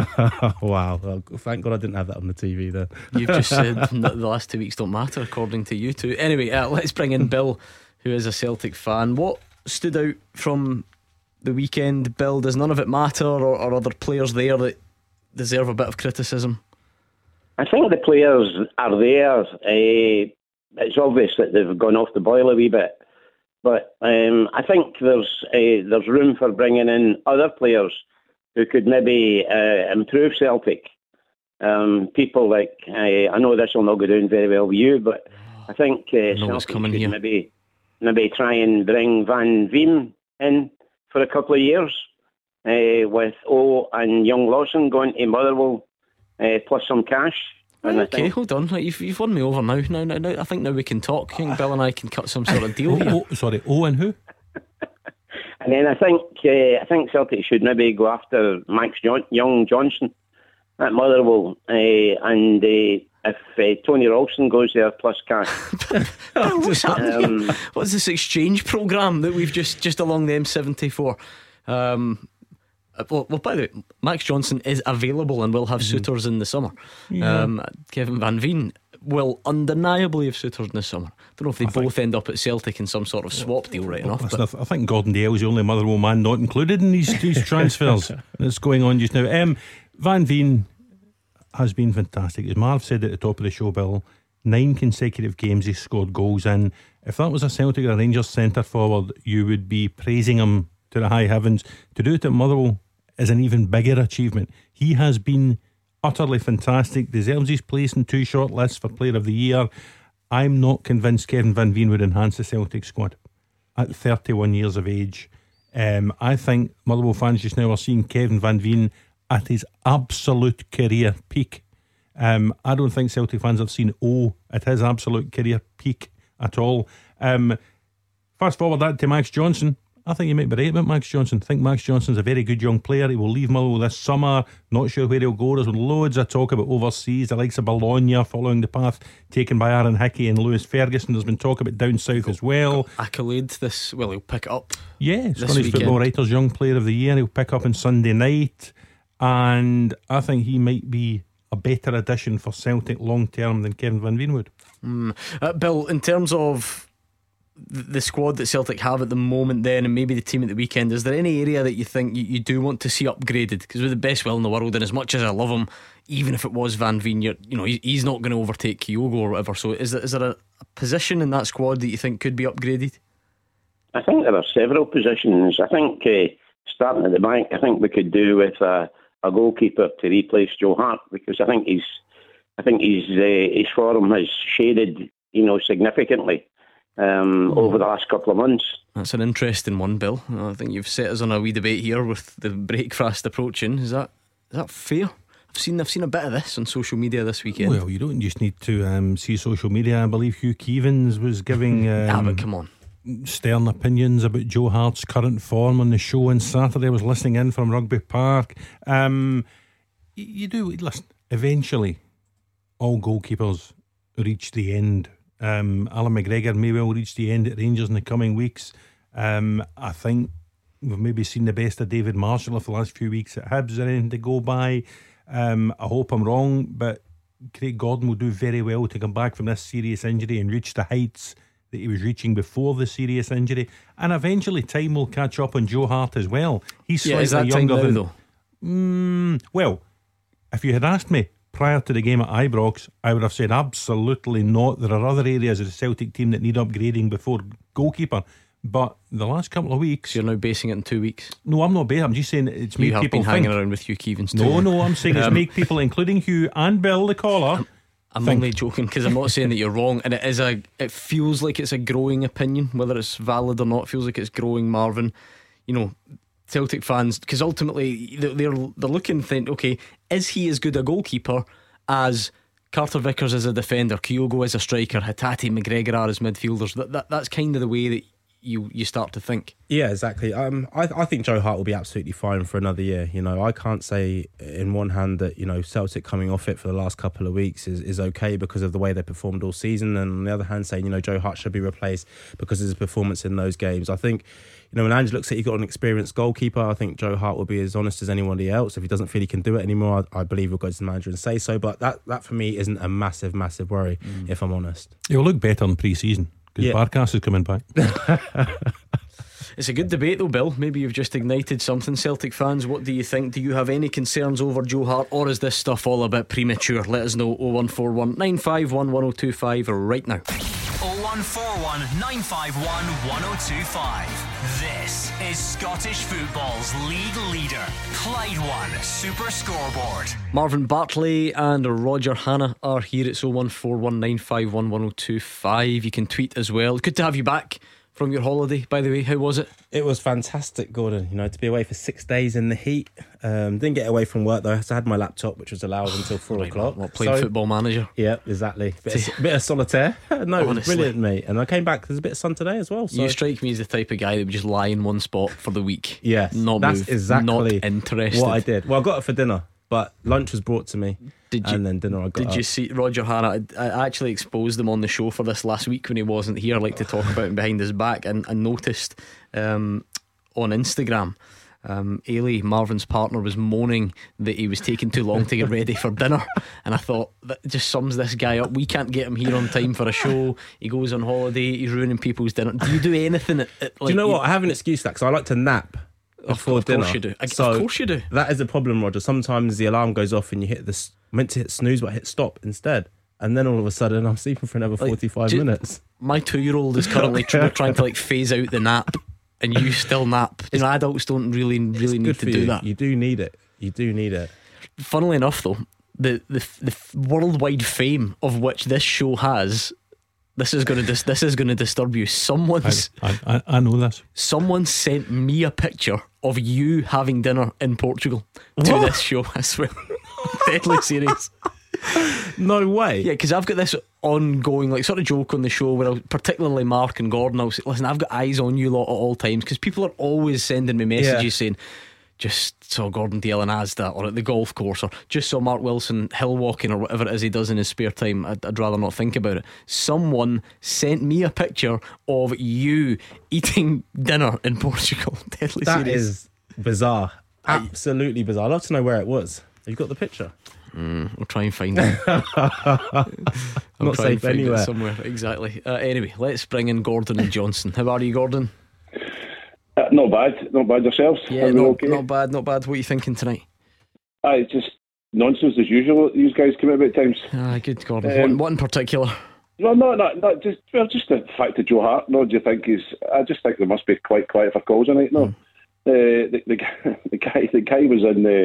Wow. Well, thank God I didn't have that on the T V there. You've just said that the last two weeks don't matter, according to you two. Anyway, uh, let's bring in Bill, who is a Celtic fan. What stood out from the weekend, Bill? Does none of it matter, or, or are there players there that deserve a bit of criticism? I think the players are there. Uh, it's obvious that they've gone off the boil a wee bit. But um, I think there's uh, there's room for bringing in other players who could maybe uh, improve Celtic. Um, people like, uh, I know this will not go down very well with you, but I think uh, Celtic could here. maybe maybe try and bring Van Veen in for a couple of years uh, with O and young Lawson going to Motherwell, uh, plus some cash. And okay, think, hold on. You've, you've won me over now. Now, now, now. I think now we can talk. I think Bill and I can cut some sort of deal here. Oh, sorry, O and who? And then I think uh, I think Celtic should maybe go after Max John- Young Johnson at Motherwell, uh, and uh, if uh, Tony Ralston goes there plus cash. What's, um, What's this exchange programme that we've just just along the M seventy-four? Um, well, well, by the way, Max Johnson is available and will have mm-hmm. suitors in the summer. Yeah. Um, Kevin Van Veen will undeniably have suitors in the summer. Don't know if they I both think, end up at Celtic in some sort of swap deal right enough. But I think Gordon Dale's the only Motherwell man not included in these, these transfers that's going on just now. Um, Van Veen has been fantastic. As Marv said at the top of the show, Bill, nine consecutive games he's scored goals in. If that was a Celtic or a Rangers centre forward, you would be praising him to the high heavens. To do it at Motherwell is an even bigger achievement. He has been utterly fantastic, deserves his place in two short lists for Player of the Year. I'm not convinced Kevin Van Veen would enhance the Celtic squad at thirty-one years of age. um, I think Motherwell fans just now are seeing Kevin Van Veen at his absolute career peak. um, I don't think Celtic fans have seen O at his absolute career peak at all. um, Fast forward that to Max Johnson. I think you might be right about Max Johnson. I think Max Johnson's a very good young player. He will leave Motherwell this summer. Not sure where he'll go. There's loads of talk about overseas, the likes of Bologna, following the path taken by Aaron Hickey and Lewis Ferguson. There's been talk about down south as well. Accolade this. Well, he'll pick it up. Yeah, Scottish Football Writers Young Player of the Year. He'll pick up on Sunday night, and I think he might be a better addition for Celtic long term than Kevin Van Veen would. Mm. Uh, Bill, in terms of the squad that Celtic have at the moment then, and maybe the team at the weekend, is there any area that you think you, you do want to see upgraded? Because with the best will in the world, and as much as I love him, even if it was Van Veen, you're, you know, he, he's not going to overtake Kyogo or whatever. So is there, is there a, a position in that squad that you think could be upgraded? I think there are several positions. I think uh, starting at the back, I think we could do with a, a goalkeeper to replace Joe Hart, because I think he's, I think his uh, his form has shaded, you know, significantly um, mm. over the last couple of months. That's an interesting one, Bill. I think you've set us on a wee debate here with the break fast approaching. Is that is that fair? I've seen I've seen a bit of this on social media this weekend. Well, you don't just need to um, see social media. I believe Hugh Keevins was giving um, ah, but come on. stern opinions about Joe Hart's current form on the show on Saturday. I was listening in from Rugby Park. Um, you do listen. Eventually, all goalkeepers reach the end. Um, Alan McGregor may well reach the end at Rangers in the coming weeks. Um, I think we've maybe seen the best of David Marshall for the last few weeks at Hibs. Or anything to go by. Um, I hope I'm wrong, but Craig Gordon will do very well to come back from this serious injury and reach the heights that he was reaching before the serious injury. And eventually time will catch up on Joe Hart as well. He's yeah, slightly is that younger time now, than though? Mm, well, if you had asked me prior to the game at Ibrox, I would have said absolutely not. There are other areas of the Celtic team that need upgrading before goalkeeper. But the last couple of weeks, so you're now basing it in two weeks. No, I'm not basing. I'm just saying it's you made have people been hanging think. around with Hugh Keevins too. No, no, I'm saying it's um, make people, including Hugh and Bill the caller. I'm, I'm think. only joking, because I'm not saying that you're wrong, and it is a. It feels like it's a growing opinion, whether it's valid or not. It feels like it's growing, Marvin. You know, Celtic fans, because ultimately they're they're looking to think, okay, is he as good a goalkeeper as Carter Vickers as a defender, Kyogo as a striker, Hatate, McGregor are as midfielders? That, that that's kind of the way that you you start to think. Yeah, exactly. Um, I, I think Joe Hart will be absolutely fine for another year. You know, I can't say in one hand that, you know, Celtic coming off it for the last couple of weeks is, is okay because of the way they performed all season, and on the other hand saying, you know, Joe Hart should be replaced because of his performance in those games. I think, you know, when Ange looks at, you've got an experienced goalkeeper, I think Joe Hart will be as honest as anybody else. If he doesn't feel he can do it anymore, I, I believe he'll go to the manager and say so. But that, that for me isn't a massive, massive worry, mm. if I'm honest. He'll look better in pre-season because yeah. Barkas is coming back. It's a good debate though, Bill. Maybe you've just ignited something. Celtic fans, what do you think? Do you have any concerns over Joe Hart, or is this stuff all a bit premature? Let us know. oh one four one, nine five one, one oh two five right now. oh one four one, nine five one, one oh two five. This is Scottish football's league leader, Clyde One Super Scoreboard. Marvin Bartley and Roger Hanna are here. It's oh one four one, nine five one, one oh two five. You can tweet as well. Good to have you back from your holiday, by the way. How was it? It was fantastic, Gordon. You know, to be away for six days in the heat. Um, didn't get away from work though, so I had my laptop, which was allowed until four right, o'clock. What, playing so, Football Manager? Yeah, exactly. Bit of, bit of solitaire. No, it was brilliant, mate. And I came back. There's a bit of sun today as well. So. You strike me as the type of guy that would just lie in one spot for the week. Yes, not that's move, exactly not interested. what I did. Well, I got it for dinner, but lunch was brought to me. Did you, and then dinner I got Did up. you see Roger Hanna? I, I actually exposed him on the show for this last week when he wasn't here. I like to talk about him behind his back, and I noticed um, on Instagram um, Ailey, Marvin's partner, was moaning that he was taking too long to get ready for dinner, and I thought that just sums this guy up. We can't get him here on time for a show. He goes on holiday, he's ruining people's dinner. Do you do anything at, at, like, do you know you, what? I have an excuse for that, because I like to nap before of dinner. Of course you do. I, so of course you do. That is a problem, Roger. Sometimes the alarm goes off and you hit this, meant to hit snooze but I hit stop instead, and then all of a sudden I'm sleeping for another forty-five like, minutes. My two-year-old is currently trying to like phase out the nap, and you still nap. You know, adults don't really really need to do you. that. You do need it. You do need it. Funnily enough, though, the the the worldwide fame of which this show has. This is going to dis- this is going to disturb you. Someone's I, I, I know this. Someone sent me a picture of you having dinner in Portugal to what? this show. I swear, deadly serious. No way. Yeah, because I've got this ongoing like sort of joke on the show where I'll, particularly Mark and Gordon, I'll say, listen, I've got eyes on you lot at all times, because people are always sending me messages yeah. saying, just saw Gordon Dale in Asda, or at the golf course, or just saw Mark Wilson hill walking, or whatever it is he does in his spare time. I'd, I'd rather not think about it. Someone sent me a picture of you eating dinner in Portugal. Deadly that serious. is bizarre. Absolutely bizarre. I'd love to know where it was. Have you got the picture? Mm, I'll try and find it. Not safe anywhere. Somewhere. Exactly. Uh, anyway, let's bring in Gordon and Johnson. How are you, Gordon? Uh, not bad, not bad yourselves. Yeah, not, okay? not bad, not bad. What are you thinking tonight? Ah, it's just nonsense as usual. These guys come out about times. Ah, good, Gordon. Um, what, what in particular? Well, no, no, no, just well, just the fact that Joe Hart. No, do you think is? I just think there must be quite quiet for calls tonight. No, mm. uh, the, the the guy, the guy was in the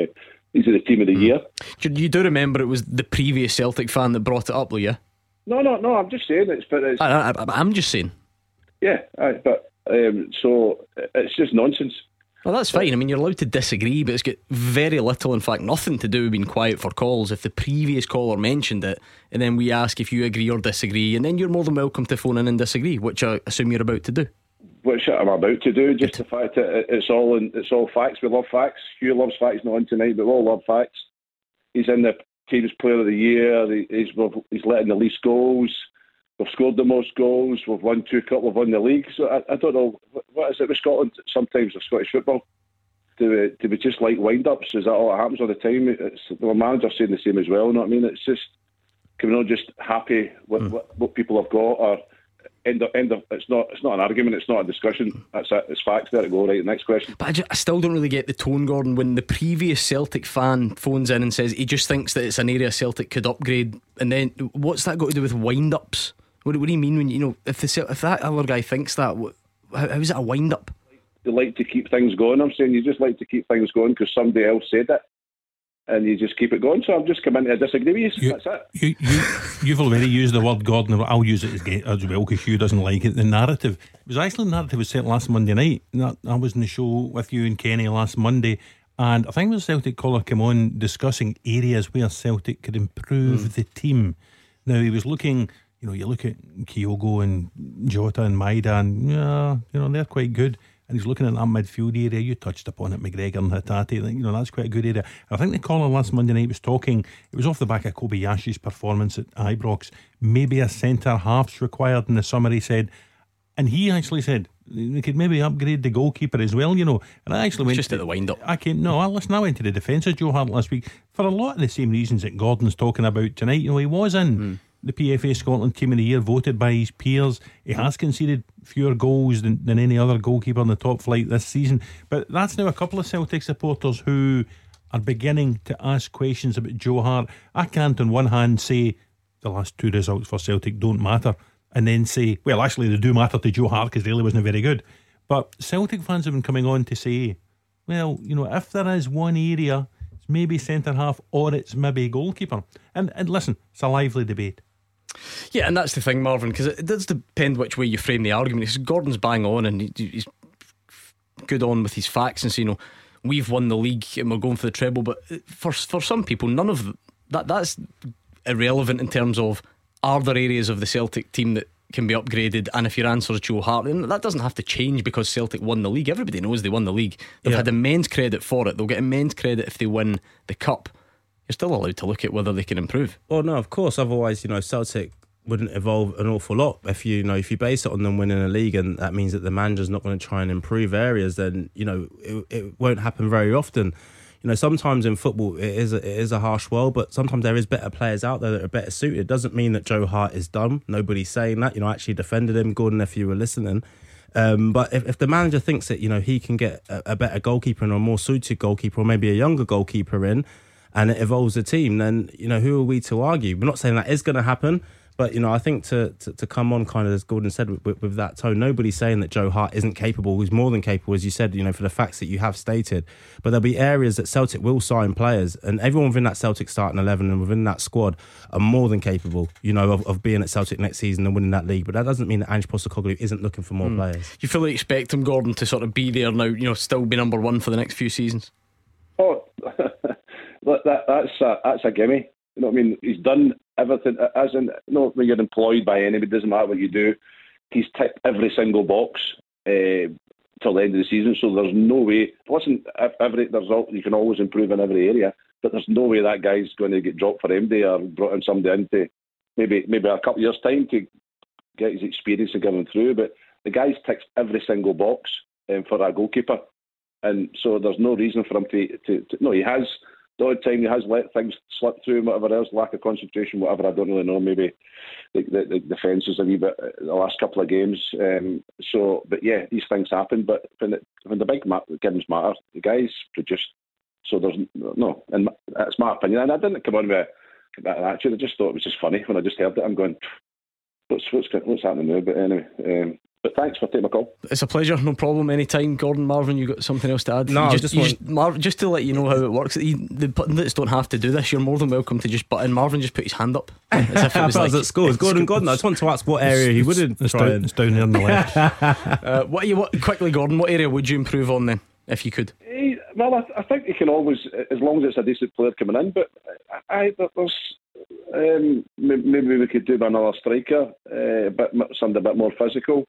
He's the team of the mm. year. You do remember it was the previous Celtic fan that brought it up, though, yeah? No, no, no. I'm just saying it's. But it's I, I, I'm just saying. Yeah, I, but um, so it's just nonsense. Well, that's fine. I mean, you're allowed to disagree, but it's got very little, in fact, nothing to do with being quiet for calls. If the previous caller mentioned it, and then we ask if you agree or disagree, and then you're more than welcome to phone in and disagree, which I assume you're about to do. Which I'm about to do. Just the fact that it's all in, it's all facts. We love facts. Hugh loves facts. Not on tonight, but we all love facts. He's in the team's player of the year. He's he's letting the least goals. We've scored the most goals. We've won two cup. We've won the league. So I, I don't know what is it with Scotland. Sometimes with Scottish football, do we, do we just like wind ups? Is that all that happens all the time? It's, the manager's saying the same as well. You know what I mean? It's just, can we not just happy with mm. what, what people have got, or end up, end up, it's not it's not an argument, it's not a discussion, that's it, it's facts. There to go. Right, next question. But I, just, I still don't really get the tone, Gordon, when the previous Celtic fan phones in and says he just thinks that it's an area Celtic could upgrade, and then what's that got to do with wind ups? What, what do you mean when you know if the if that other guy thinks that, what, how, how is it a wind up? You like to keep things going. I'm saying you just like to keep things going because somebody else said it, and you just keep it going. So I've just come in to disagree with you. you That's it. You, you, you've already used the word, Gordon. I'll use it as, as well because Hugh doesn't like it. The narrative. It was actually the narrative was set last Monday night. I was in the show with you and Kenny last Monday, and I think the Celtic caller came on discussing areas where Celtic could improve mm. the team. Now he was looking, you know, you look at Kyogo and Jota and Maida, and yeah, you know, they're quite good. And he's looking at that midfield area. You touched upon it, McGregor and Hatate. You know, that's quite a good area. I think the caller last Monday night was talking, it was off the back of Kobayashi's performance at Ibrox. Maybe a centre half's required in the summer, he said. And he actually said we could maybe upgrade the goalkeeper as well, you know. And I actually went just to, at the wind up. I came, no, I listen, I went to the defence of Joe Hart last week for a lot of the same reasons that Gordon's talking about tonight. You know, he was in mm. the P F A Scotland Team of the Year, voted by his peers. He has conceded fewer goals than, than any other goalkeeper on the top flight this season. But that's now a couple of Celtic supporters who are beginning to ask questions about Joe Hart. I can't on one hand say the last two results for Celtic don't matter, and then say, well, actually they do matter to Joe Hart because really wasn't very good. But Celtic fans have been coming on to say, well, you know, if there is one area, it's maybe centre half or it's maybe goalkeeper. And, and listen, it's a lively debate. Yeah, and that's the thing, Marvin, because it does depend which way you frame the argument. Because Gordon's bang on and he, he's good on with his facts and saying, you know, we've won the league and we're going for the treble. But for for some people, none of that that's irrelevant in terms of, are there areas of the Celtic team that can be upgraded? And if your answer is Joe Hart, then that doesn't have to change because Celtic won the league. Everybody knows they won the league. They've yeah. had immense credit for it. They'll get immense credit if they win the cup. You're still allowed to look at whether they can improve. Well, no, of course. Otherwise, you know, Celtic wouldn't evolve an awful lot. If you, you know, if you base it on them winning a league, and that means that the manager's not going to try and improve areas, then you know it, it won't happen very often. You know, sometimes in football it is a, it is a harsh world, but sometimes there is better players out there that are better suited. It doesn't mean that Joe Hart is dumb. Nobody's saying that. You know, I actually defended him, Gordon, if you were listening. Um, but if, if the manager thinks that, you know, he can get a, a better goalkeeper and a more suited goalkeeper, or maybe a younger goalkeeper in, and it evolves the team, then, you know, who are we to argue? We're not saying that is going to happen, but, you know, I think to, to, to come on kind of, as Gordon said, with, with that tone, nobody's saying that Joe Hart isn't capable. He's more than capable, as you said, you know, for the facts that you have stated. But there'll be areas that Celtic will sign players, and everyone within that Celtic starting eleven and within that squad are more than capable, you know, of, of being at Celtic next season and winning that league. But that doesn't mean that Ange Postecoglou isn't looking for more mm. players. You fully expect him, Gordon, to sort of be there now, you know, still be number one for the next few seasons? Oh, that, that's a, that's a gimme. You know what I mean? He's done everything. As in, you know, when you're employed by anybody, it doesn't matter what you do. He's ticked every single box uh, till the end of the season. So there's no way. Listen, every there's all, you can always improve in every area, but there's no way that guy's going to get dropped for M D or brought in somebody into maybe maybe a couple of years' time to get his experience and get him through. But the guy's ticked every single box um, for a goalkeeper, and so there's no reason for him to. to, to no, he has. The odd time he has let things slip through and whatever else, lack of concentration, whatever, I don't really know. Maybe the, the, the defence is a wee bit the last couple of games. Um, so, but yeah, these things happen. But when, it, when the big ma- games matter, the guys produced. So there's no, and that's my opinion. And I didn't come on with that attitude. I just thought it was just funny when I just heard it. I'm going, what's what's what's happening now? But anyway, um, But thanks for taking my call. It's a pleasure, no problem. Anytime. Gordon, Marvin, you got something else to add? No, you I just, just you want- just, Marv, just to let you know how it works. The, the pundits don't have to do this. You're more than welcome to just butt in. Marvin just put his hand up as if it was I was like at school. It's Gordon Gordon. I just want to ask what area he wouldn't It's try down, and. it's down there on the left. uh, what you what quickly, Gordon? What area would you improve on then, if you could? Eh, Well, I, I think you can always, as long as it's a decent player coming in. But I, I there's um, maybe we could do with another striker, uh, a bit something a bit more physical.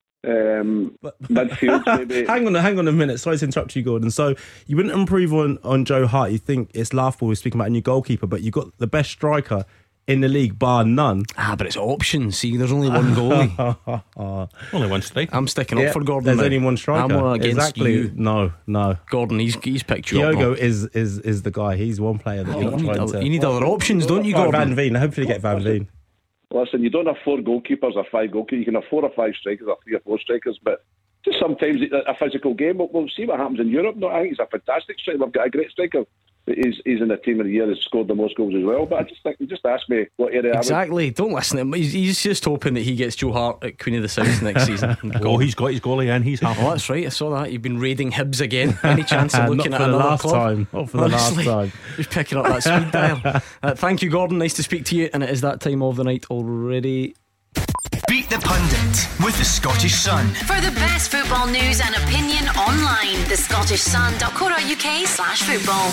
Um, midfield, maybe. hang on, hang on a minute. Sorry to interrupt you, Gordon. So you wouldn't improve on, on Joe Hart. You think it's laughable we're speaking about a new goalkeeper, but you got the best striker in the league, bar none. Ah, but it's options. See, there's only one goalie. Only one striker. I'm sticking Yeah, up for Gordon. There's now. only one striker. I'm one against exactly. you. No, no. Gordon, he's he's picked you Diogo up. is, is is the guy. He's one player that Oh, you're you, need, trying other- to. you need other options, don't you, Oh, Gordon? Van Veen. Hopefully get Van Veen. Listen, you don't have four goalkeepers or five goalkeepers. You can have four or five strikers or three or four strikers, but just sometimes it- a physical game. We'll, we'll see what happens in Europe. No, I think he's a fantastic striker. We've got a great striker. He's, he's in the team of the year. Has scored the most goals as well. But I just think, just ask me what area. Exactly. Don't listen to him. He's, he's just hoping that he gets Joe Hart at Queen of the South next season. Oh, he's got his goalie in. He's happy. Oh, that's right. I saw that. You've been raiding Hibs again. Any chance of Not looking for at the another last club? time. Not for the Honestly, last time. Just picking up that speed dial. Uh, thank you, Gordon. Nice to speak to you. And it is that time of the night already. Beat the Pundit with the Scottish Sun. For the best football news and opinion online, the scottish sun dot co dot uk slash football.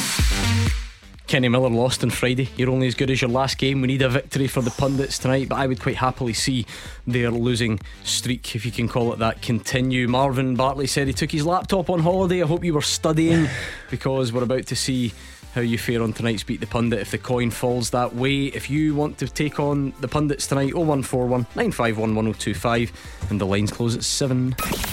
Kenny Miller lost on Friday. You're only as good as your last game. We need a victory for the pundits tonight, but I would quite happily see their losing streak, if you can call it that, continue. Marvin Bartley said he took his laptop on holiday. I hope you were studying, because we're about to see how you fare on tonight's Beat the Pundit if the coin falls that way. If you want to take on the pundits tonight, oh one four one, nine five one, one oh two five, and the lines close at seven.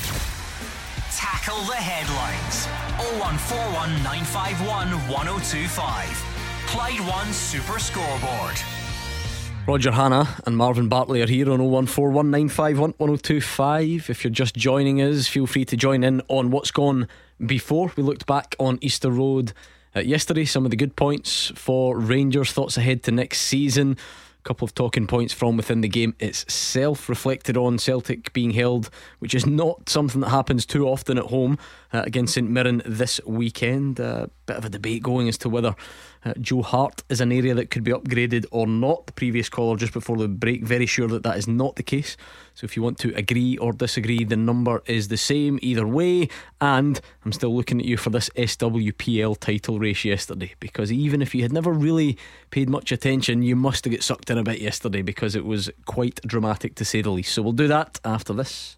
Tackle the headlines. oh one four one, nine five one, one oh two five. Clyde One Super Scoreboard. Roger Hanna and Marvin Bartley are here on oh one four one, nine five one, one oh two five. If you're just joining us, feel free to join in on what's gone before. We looked back on Easter Road uh, yesterday, some of the good points for Rangers, thoughts ahead to next season, a couple of talking points from within the game itself, reflected on Celtic being held, which is not something that happens too often at home, uh, against St Mirren this weekend. A uh, bit of a debate going as to whether uh, Joe Hart is an area that could be upgraded or not. The previous caller just before the break, very sure that that is not the case. So if you want to agree or disagree, the number is the same either way. And I'm still looking at you for this S W P L title race yesterday, because even if you had never really paid much attention, you must have got sucked in a bit yesterday, because it was quite dramatic to say the least. So we'll do that after this.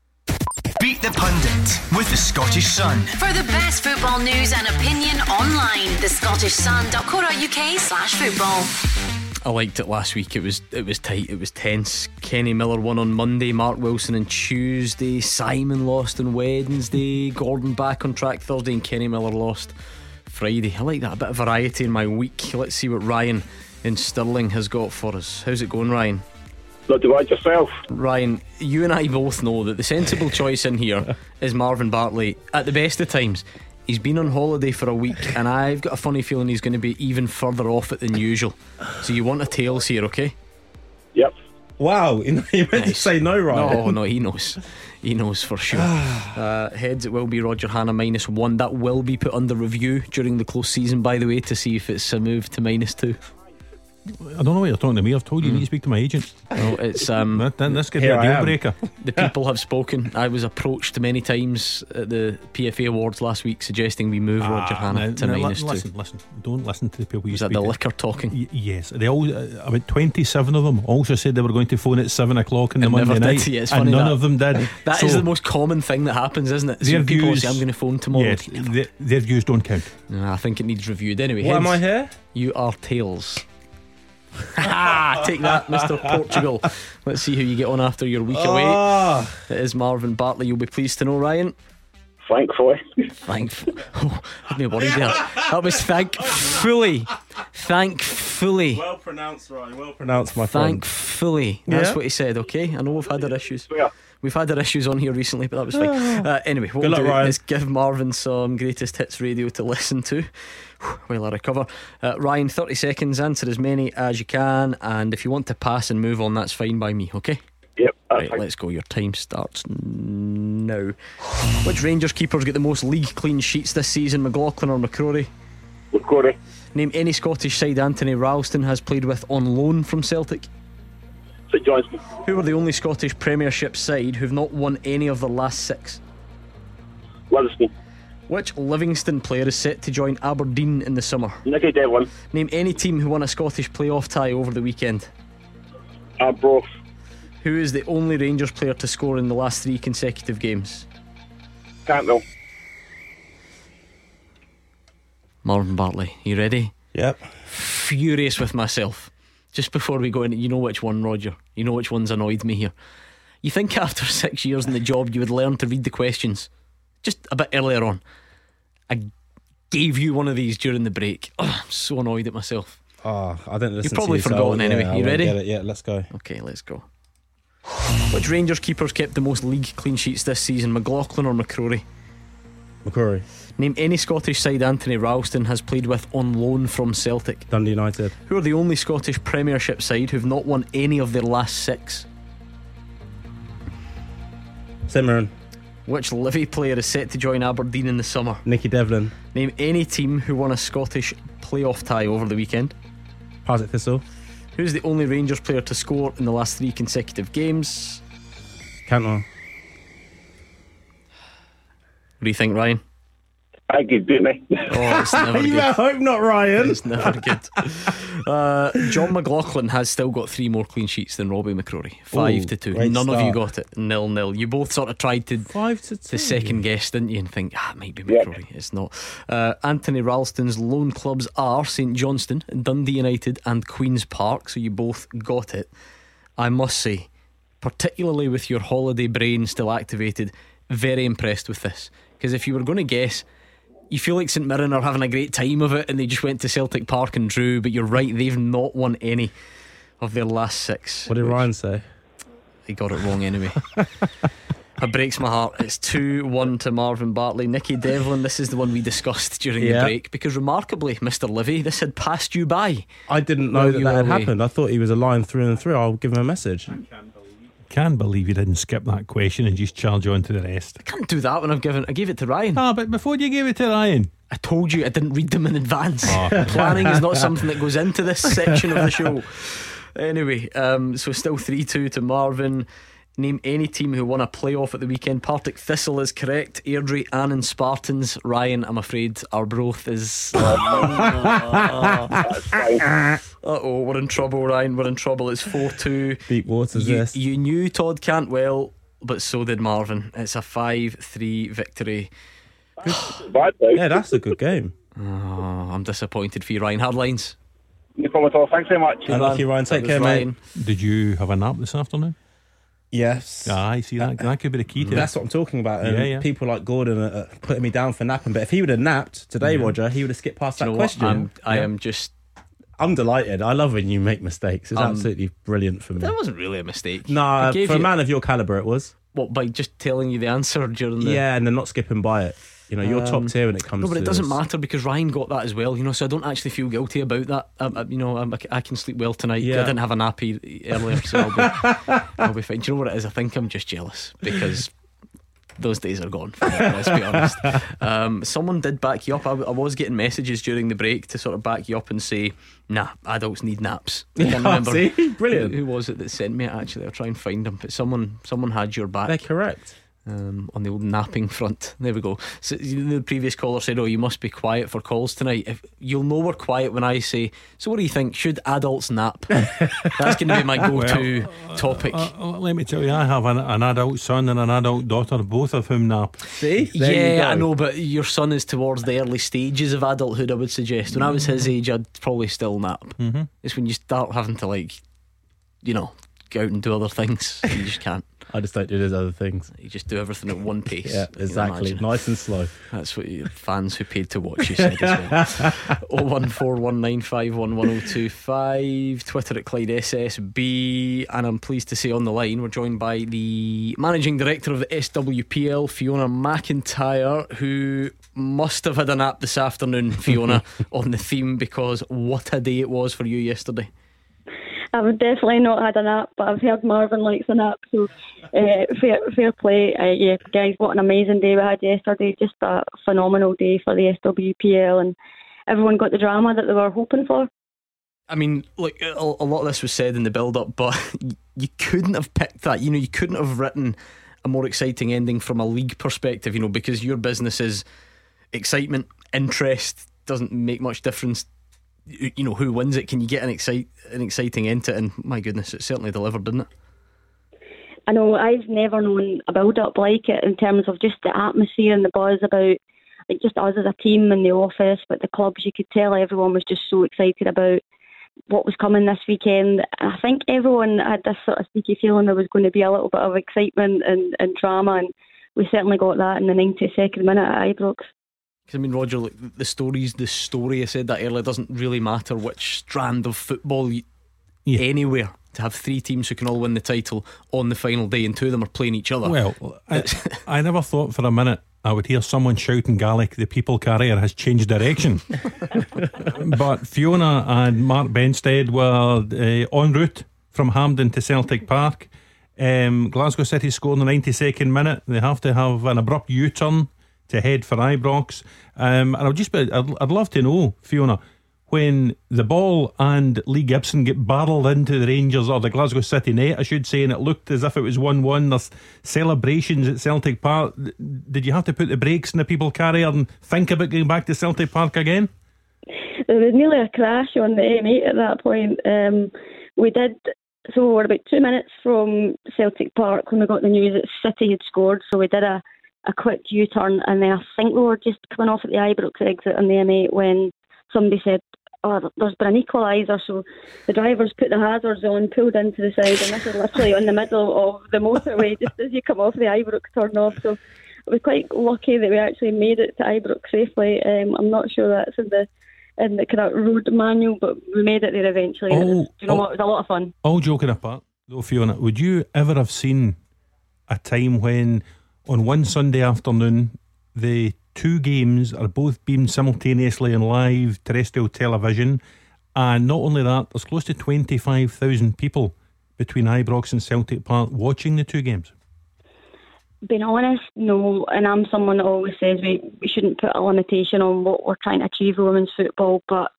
Beat the Pundit with the Scottish Sun. For the best football news and opinion online, the scottish sun dot co dot uk slash football. I liked it last week. It was it was tight, it was tense. Kenny Miller won on Monday, Mark Wilson on Tuesday, Simon lost on Wednesday, Gordon back on track Thursday, and Kenny Miller lost Friday. I like that, a bit of variety in my week. Let's see what Ryan in Stirling has got for us. How's it going, Ryan? Not too bad yourself. Ryan, you and I both know that the sensible choice in here is Marvin Bartley. At the best of times, he's been on holiday for a week, and I've got a funny feeling he's going to be even further off it than usual. So you want a tails here, okay? Yep. Wow, you meant nice. to say no, Ryan. No, no, he knows. He knows for sure. uh, heads, it will be Roger Hanna minus one. That will be put under review during the close season, by the way, to see if it's a move to minus two. I don't know what you're talking to me. I've told you, mm. you need to speak to my agent. No, it's um. that, that, this could be a deal breaker. The people have spoken. I was approached many times at the P F A Awards last week suggesting we move ah, Roger Hanna now, to now minus listen, two. Listen, listen. Don't listen to the people you Was speak that the to. liquor talking? Y- yes, they all uh, about twenty-seven of them also said they were going to phone at seven o'clock in the and Monday night, yeah, it's and funny none that. of them did. That so is the most common thing that happens, isn't it? Their So people views, say I'm going to phone tomorrow. Yes, their, their views don't count. No, I think it needs reviewed anyway. What Hence, am I here? You are tails. Take that, Mister Portugal. Let's see how you get on after your week oh. away. It is Marvin Bartley. You'll be pleased to know, Ryan. Thankfully. Thankfully. Oh, had me worried there. That was thankfully. Thankfully. Well pronounced, Ryan. Well pronounced, my friend. Thankfully. That's yeah. what he said, okay? I know we've had our issues. Yeah. We've had our issues on here recently, but that was fine. Uh, anyway, what Good we'll luck, do Ryan. is give Marvin some greatest hits radio to listen to while I recover. uh, Ryan, thirty seconds, answer as many as you can, and if you want to pass and move on, that's fine by me, okay? Yep, that's Right, fine. let's go. Your time starts now. Which Rangers keepers get the most league clean sheets this season, McLaughlin or McCrory? McCrory. Name any Scottish side Anthony Ralston has played with on loan from Celtic. St Johnstone. Who are the only Scottish Premiership side who've not won any of their last six? Livingston. Which Livingston player is set to join Aberdeen in the summer? Nicky Devlin. Name any team who won a Scottish playoff tie over the weekend. Arbroath. Who is the only Rangers player to score in the last three consecutive games? Cantwell. Marvin Bartley, you ready? Yep. Furious with myself. Just before we go in, you know which one, Roger. You know which one's annoyed me here. You think after six years in the job you would learn to read the questions? Just a bit earlier on, I gave you one of these during the break. Oh, I'm so annoyed at myself. Oh, I didn't listen You've probably to you, forgotten so, anyway. yeah, I You won't ready? get it. Yeah, let's go. Okay, let's go. Which Rangers keepers kept the most league clean sheets this season, McLaughlin or McCrory? McCrory. Name any Scottish side Anthony Ralston has played with on loan from Celtic. Dundee United. Who are the only Scottish Premiership side who've not won any of their last six? Saint Mirren. Which Livy player is set to join Aberdeen in the summer? Nicky Devlin. Name any team who won a Scottish playoff tie over the weekend. Partick Thistle. Who's the only Rangers player to score in the last three consecutive games? Cantwell. What do you think, Ryan? I could beat me. Oh, it's never good. I hope not, Ryan. It's never good. Uh, John McLaughlin has still got three more clean sheets than Robbie McCrory. Five Ooh, to two. great None of you start. got it. Nil nil. You both sort of tried to Five to two. to second guess, didn't you? And think, ah, it might be Yep. McCrory. It's not. Uh, Anthony Ralston's loan clubs are St Johnstone, Dundee United, and Queen's Park. So you both got it. I must say, particularly with your holiday brain still activated, very impressed with this. Because if you were going to guess, you feel like St Mirren are having a great time of it and they just went to Celtic Park and drew, but you're right, they've not won any of their last six. What did Ryan say? He got it wrong anyway. It breaks my heart. It's two one to Marvin Bartley. Nicky Devlin, this is the one we discussed during Yeah. the break, because remarkably, Mister Livy, this had passed you by. I didn't know Well, that you that had were away. happened. I thought he was a line through and through. I'll give him a message. Can't believe you didn't skip that question and just charge on to the rest. I can't do that when I've given I gave it to Ryan. Ah, but before you gave it to Ryan, I told you I didn't read them in advance. Oh. Planning is not something that goes into this section of the show. Anyway, um, so still three two to Marvin. Name any team who won a playoff at the weekend. Partick Thistle is correct. Airdrie, Annan, Spartans. Ryan, I'm afraid Arbroath is. That's fine. Uh oh, we're in trouble, Ryan. We're in trouble. It's four two. Deep waters, You, this. you knew Todd Cantwell, but so did Marvin. It's a five three victory. Bad, though. Yeah, that's a good game. Oh, I'm disappointed for you, Ryan. Hard lines. No problem at all. Thanks very much. Unlucky, Ryan. Take That care, was mate. Ryan. did you have a nap this afternoon? Yes. Ah, I see that. That could be the key to That's it. what I'm talking about. And Yeah, yeah. people like Gordon are, are putting me down for napping. But if he would have napped today, Roger, he would have skipped past Do you that know what? question. I'm, I Yeah. am just. I'm delighted. I love when you make mistakes. It's Um, absolutely brilliant for me. That wasn't really a mistake. No, I gave for a you- man of your calibre, it was. What, by just telling you the answer during the. Yeah, and then not skipping by it. You know, you're top Um, tier when it comes No, to but it doesn't this. matter because Ryan got that as well, you know, so I don't actually feel guilty about that. Um, uh, you know, um, I, c- I can sleep well tonight. Yeah. I didn't have a nappy earlier, so I'll be, I'll be fine. Do you know what it is? I think I'm just jealous because those days are gone for me, let's be honest. Um, someone did back you up. I, I was getting messages during the break to sort of back you up and say, nah, adults need naps. I can't remember See? Brilliant. Who, who was it that sent me it actually? I'll try and find them. But someone someone had your back. They're correct. Um, on the old napping front. There we go. So you know, the previous caller said, oh, you must be quiet for calls tonight. If you'll know we're quiet when I say, so what do you think, should adults nap? That's going to be my go-to Well, topic. Uh, uh, let me tell you, I have an, an adult son and an adult daughter, both of whom nap. See? There you Yeah, go. I know, but your son is towards the early stages of adulthood, I would suggest. When I was his age, I'd probably still nap. Mm-hmm. It's when you start having to, like, you know, go out and do other things. You just can't. I just don't do those other things. You just do everything at one pace. Yeah, I can exactly. imagine. Nice and slow. That's what your fans who paid to watch you said as well. oh one four one nine five one one oh two five. Twitter at Clyde S S B. And I'm pleased to say on the line we're joined by the managing director of the S W P L, Fiona McIntyre, who must have had a nap this afternoon, Fiona, on the theme, because what a day it was for you yesterday. I've definitely not had a nap, but I've heard Marvin likes a nap, so uh, fair, fair play. Uh, yeah, guys, what an amazing day we had yesterday. Just a phenomenal day for the S W P L, and everyone got the drama that they were hoping for. I mean, look, a, a lot of this was said in the build-up, but you couldn't have picked that. You know, you couldn't have written a more exciting ending from a league perspective, you know, because your business is excitement, interest, doesn't make much difference. You know, who wins it? Can you get an excite an exciting end to it? And my goodness, it certainly delivered, didn't it? I know, I've never known a build-up like it in terms of just the atmosphere and the buzz about, like, just us as a team in the office, but the clubs. You could tell everyone was just so excited about what was coming this weekend. I think everyone had this sort of sneaky feeling there was going to be a little bit of excitement and, and drama, and we certainly got that in the ninety-second minute at Ibrox. I mean, Roger, like, the story's the story. I said that earlier. It doesn't really matter which strand of football you, yeah. anywhere, to have three teams who can all win the title on the final day, and two of them are playing each other. Well, I, I never thought for a minute I would hear someone shouting Gaelic, the People Carrier has changed direction. But Fiona and Mark Benstead were uh, en route from Hampden to Celtic Park. um, Glasgow City scored in the ninety-second minute. They have to have an abrupt U-turn to head for Ibrox. um, And I'll just be, I'd, I'd love to know, Fiona, when the ball and Lee Gibson get barreled into the Rangers, or the Glasgow City net I should say, and it looked as if it was one one, there's celebrations at Celtic Park. Did you have to put the brakes in the People Carrier and think about going back to Celtic Park again? There was nearly a crash on the M eight at that point. um, We did. So we were about two minutes from Celtic Park when we got the news that City had scored, so we did a, a quick U-turn, and then I think we were just coming off at the Ibrox exit on the M eight when somebody said, oh, there's been an equaliser. So the drivers put the hazards on, pulled into the side, and this is literally in the middle of the motorway just as you come off the Ibrox turn off. So I was quite lucky that we actually made it to Ibrox safely. um, I'm not sure that's in the in the kind of road manual, but we made it there eventually. Oh, it was, you know oh, what, it was a lot of fun. All joking apart though, Fiona, would you ever have seen a time when on one Sunday afternoon the two games are both beamed simultaneously on live terrestrial television, and not only that, there's close to twenty-five thousand people between Ibrox and Celtic Park watching the two games? Being honest, no. And I'm someone that always says we, we shouldn't put a limitation on what we're trying to achieve with women's football, but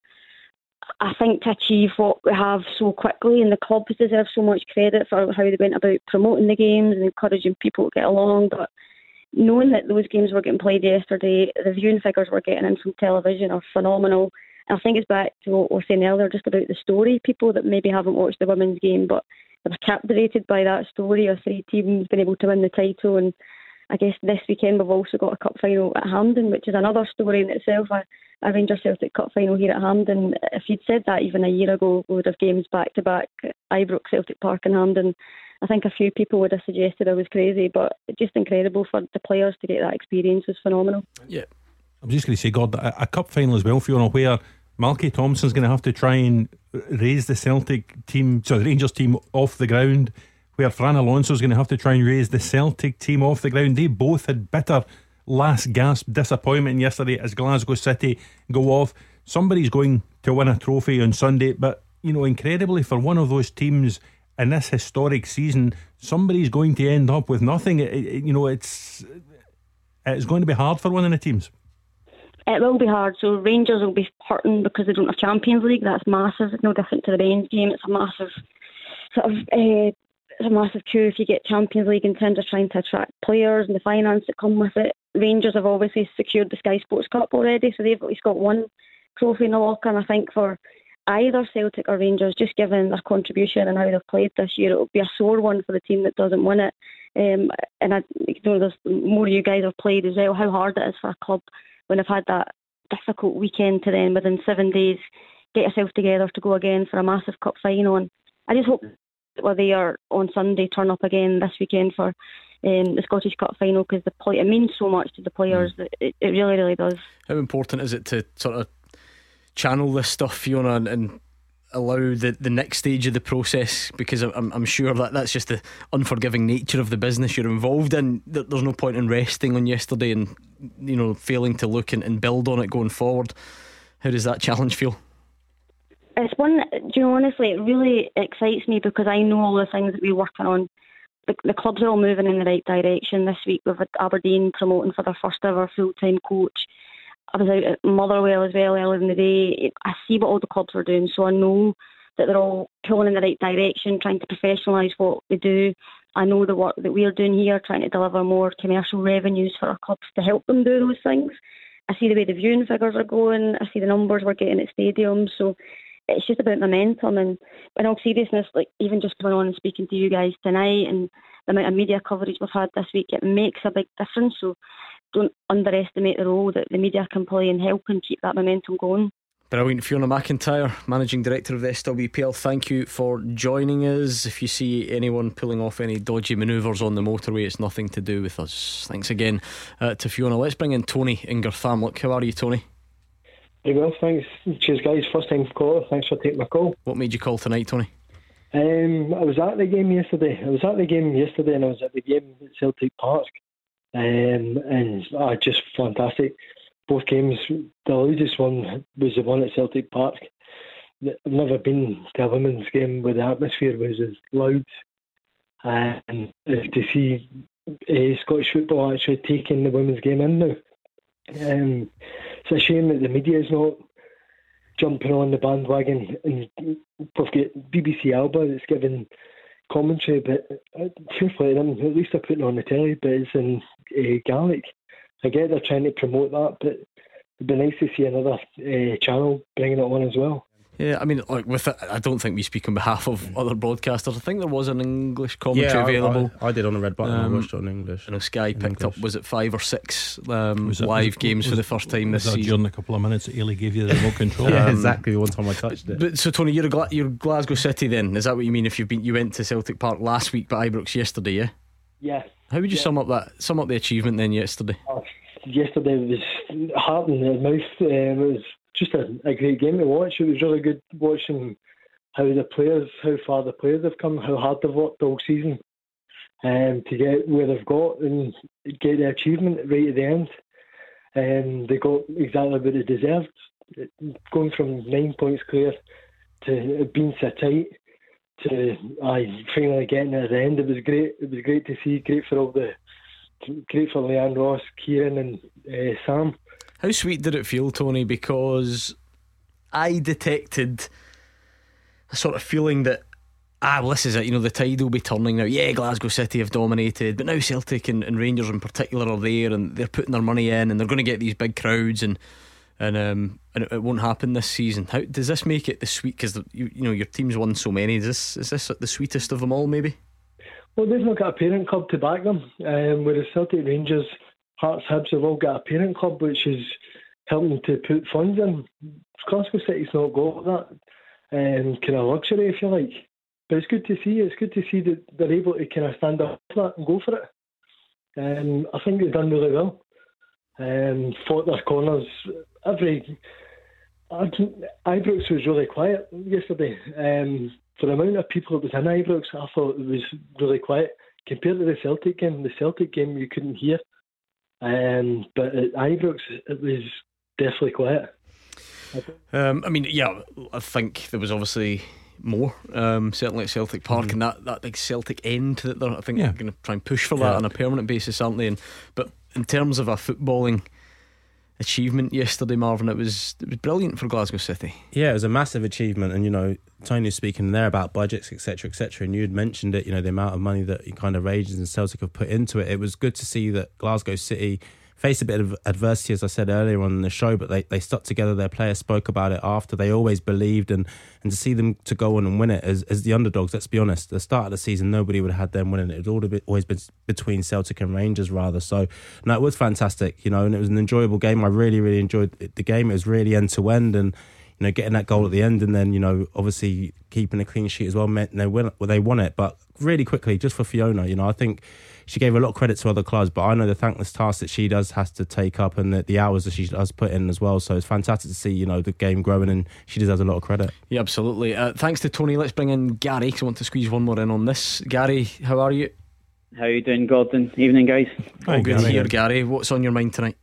I think to achieve what we have so quickly, and the clubs deserve so much credit for how they went about promoting the games and encouraging people to get along, but knowing that those games were getting played yesterday, the viewing figures we're getting in from television are phenomenal. And I think it's back to what we were saying earlier, just about the story. People that maybe haven't watched the women's game, but they're captivated by that story of three teams being able to win the title. And I guess this weekend we've also got a cup final at Hampden, which is another story in itself. A, a Rangers Celtic cup final here at Hampden. If you'd said that even a year ago, we would have games back to back, Ibrox, Celtic Park and Hampden. I think a few people would have suggested I was crazy, but just incredible for the players to get that experience was phenomenal. Yeah, I'm just going to say, God, a, a cup final as well, Fiona, where Malky Thompson's going to have to try and raise the Celtic team, so the Rangers team off the ground, where Fran Alonso's going to have to try and raise the Celtic team off the ground. They both had bitter last gasp disappointment yesterday as Glasgow City go off. Somebody's going to win a trophy on Sunday, but you know, incredibly for one of those teams in this historic season, somebody's going to end up with nothing. It, it, you know, it's it's going to be hard for one of the teams. It will be hard. So Rangers will be hurting because they don't have Champions League. That's massive. It's no different to the Baines game. It's a massive sort of uh, it's a massive coup if you get Champions League in terms of trying to attract players and the finance that come with it. Rangers have obviously secured the Sky Sports Cup already, so they've at least got one trophy in the locker. And I think for either Celtic or Rangers, just given their contribution and how they've played this year, it'll be a sore one for the team that doesn't win it. Um, and I you know there's more of you guys have played as well, how hard it is for a club when they've had that difficult weekend to then within seven days get yourself together to go again for a massive cup final. And I just hope that we're there on Sunday, turn up again this weekend for um, the Scottish Cup final, because the play, it means so much to the players. Mm. It, it really, really does. How important is it to sort of channel this stuff, Fiona, and, and allow the, the next stage of the process? Because I'm, I'm sure that that's just the unforgiving nature of the business you're involved in. There's no point in resting on yesterday and, you know, failing to look and, and build on it going forward. How does that challenge feel? It's one, do you know, honestly, it really excites me because I know all the things that we're working on. The, the clubs are all moving in the right direction this week. We've had Aberdeen promoting for their first ever full-time coach. I was out at Motherwell as well earlier in the day. I see what all the clubs are doing, so I know that they're all pulling in the right direction, trying to professionalise what they do. I know the work that we're doing here, trying to deliver more commercial revenues for our clubs to help them do those things. I see the way the viewing figures are going. I see the numbers we're getting at stadiums. So it's just about momentum. And in all seriousness, like even just coming on and speaking to you guys tonight and the amount of media coverage we've had this week, it makes a big difference. So don't underestimate the role that the media can play in helping keep that momentum going. Brilliant. Fiona McIntyre, Managing Director of the S W P L, thank you for joining us. If you see anyone pulling off any dodgy manoeuvres on the motorway, it's nothing to do with us. Thanks again uh, to Fiona. Let's bring in Tony in Garthamlock. How are you, Tony? Very well, thanks. Cheers, guys. First time caller. Thanks for taking my call. What made you call tonight, Tony? Um, I was at the game yesterday. I was at the game yesterday and I was at the game at Celtic Park. Um, and uh, just fantastic. Both games, the loudest one was the one at Celtic Park. I've never been to a women's game where the atmosphere was as loud. Uh, and to see uh, Scottish football actually taking the women's game in now. Um, it's a shame that the media is not jumping on the bandwagon. And we've got B B C Alba that's giving commentary, but fair play to them, at least they're putting on the telly, but it's in uh, Gaelic. I get they're trying to promote that, but it'd be nice to see another uh, channel bringing it on as well. Yeah, I mean, like with it, I don't think we speak on behalf of other broadcasters. I think there was an English commentary yeah, I, available. I, I did on the red button. Um, I watched it on English. And Sky picked English. up, was it five or six um, Was it- live was- games was- for the first time was this that season? during a couple of minutes that Ailey gave you the remote control? Yeah, Um, exactly. The one time I touched it. But so Tony, you're a Gla- you're Glasgow City then? Is that what you mean? If you've been, you went to Celtic Park last week, but Ibrox yesterday, yeah? Yeah. How would you Yeah. sum up that? Sum up the achievement then yesterday? Oh, yesterday was heart in the mouth. Uh, it was just a, a great game to watch. It was really good watching how the players, how far the players have come, how hard they've worked all season um, to get where they've got and get the achievement right at the end. Um, they got exactly what they deserved. Going from nine points clear to being so tight to I finally getting it at the end. It was great. It was great to see. Great for all the, great for Leanne Ross, Kieran, and uh, Sam. How sweet did it feel, Tony? Because I detected a sort of feeling that, ah, well, this is it, you know, the tide will be turning now. Yeah, Glasgow City have dominated, but now Celtic and, and Rangers in particular are there, and they're putting their money in, and they're going to get these big crowds, and and um and it, it won't happen this season. How does this make it the sweet? Because you, you know your team's won so many. Is this is this the sweetest of them all? Maybe. Well, they've not got a parent club to back them, um, whereas Celtic, Rangers, Hearts, Hibs have all got a parent club which is helping to put funds in. Glasgow City's not got that um, kind of luxury, if you like. But it's good to see. It's good to see that they're able to kind of stand up for that and go for it. Um, I think they've done really well. Um, fought their corners. Every Ibrox was really quiet yesterday. Um, for the amount of people that was in Ibrox, I thought it was really quiet compared to the Celtic game. The Celtic game you couldn't hear, um, but at Ibrox it was definitely quiet. Um, I mean, yeah, I think there was obviously more, um, certainly at Celtic Park, mm. and that, that big Celtic end that they're, I think yeah. they're going to try and push for that yeah. on a permanent basis, aren't they? And, but in terms of a footballing achievement yesterday, Marvin, it was it was brilliant for Glasgow City. Yeah, it was a massive achievement, and you know, Tony was speaking there about budgets, etc, etc, and you had mentioned it, you know, the amount of money that kind of Rangers and Celtic have put into it. It was good to see that Glasgow City faced a bit of adversity, as I said earlier on the show, but they, they stuck together. Their players spoke about it after. They always believed, and, and to see them to go on and win it as, as the underdogs, let's be honest, the start of the season, nobody would have had them winning it. It would have always been between Celtic and Rangers, rather. So, no, it was fantastic, you know, and it was an enjoyable game. I really, really enjoyed the game. It was really end-to-end, and, you know, getting that goal at the end, and then, you know, obviously keeping a clean sheet as well meant they win, well, they won it. But really quickly, just for Fiona, you know, I think she gave a lot of credit to other clubs, but I know the thankless task that she does has to take up, and the, the hours that she does put in as well. So it's fantastic to see, you know, the game growing, and she deserves a lot of credit. Yeah, absolutely. Uh, thanks to Tony. Let's bring in Gary, because I want to squeeze one more in on this. Gary, how are you? How are you doing, Gordon? Evening, guys. All good Gary. Here, Gary. What's on your mind tonight?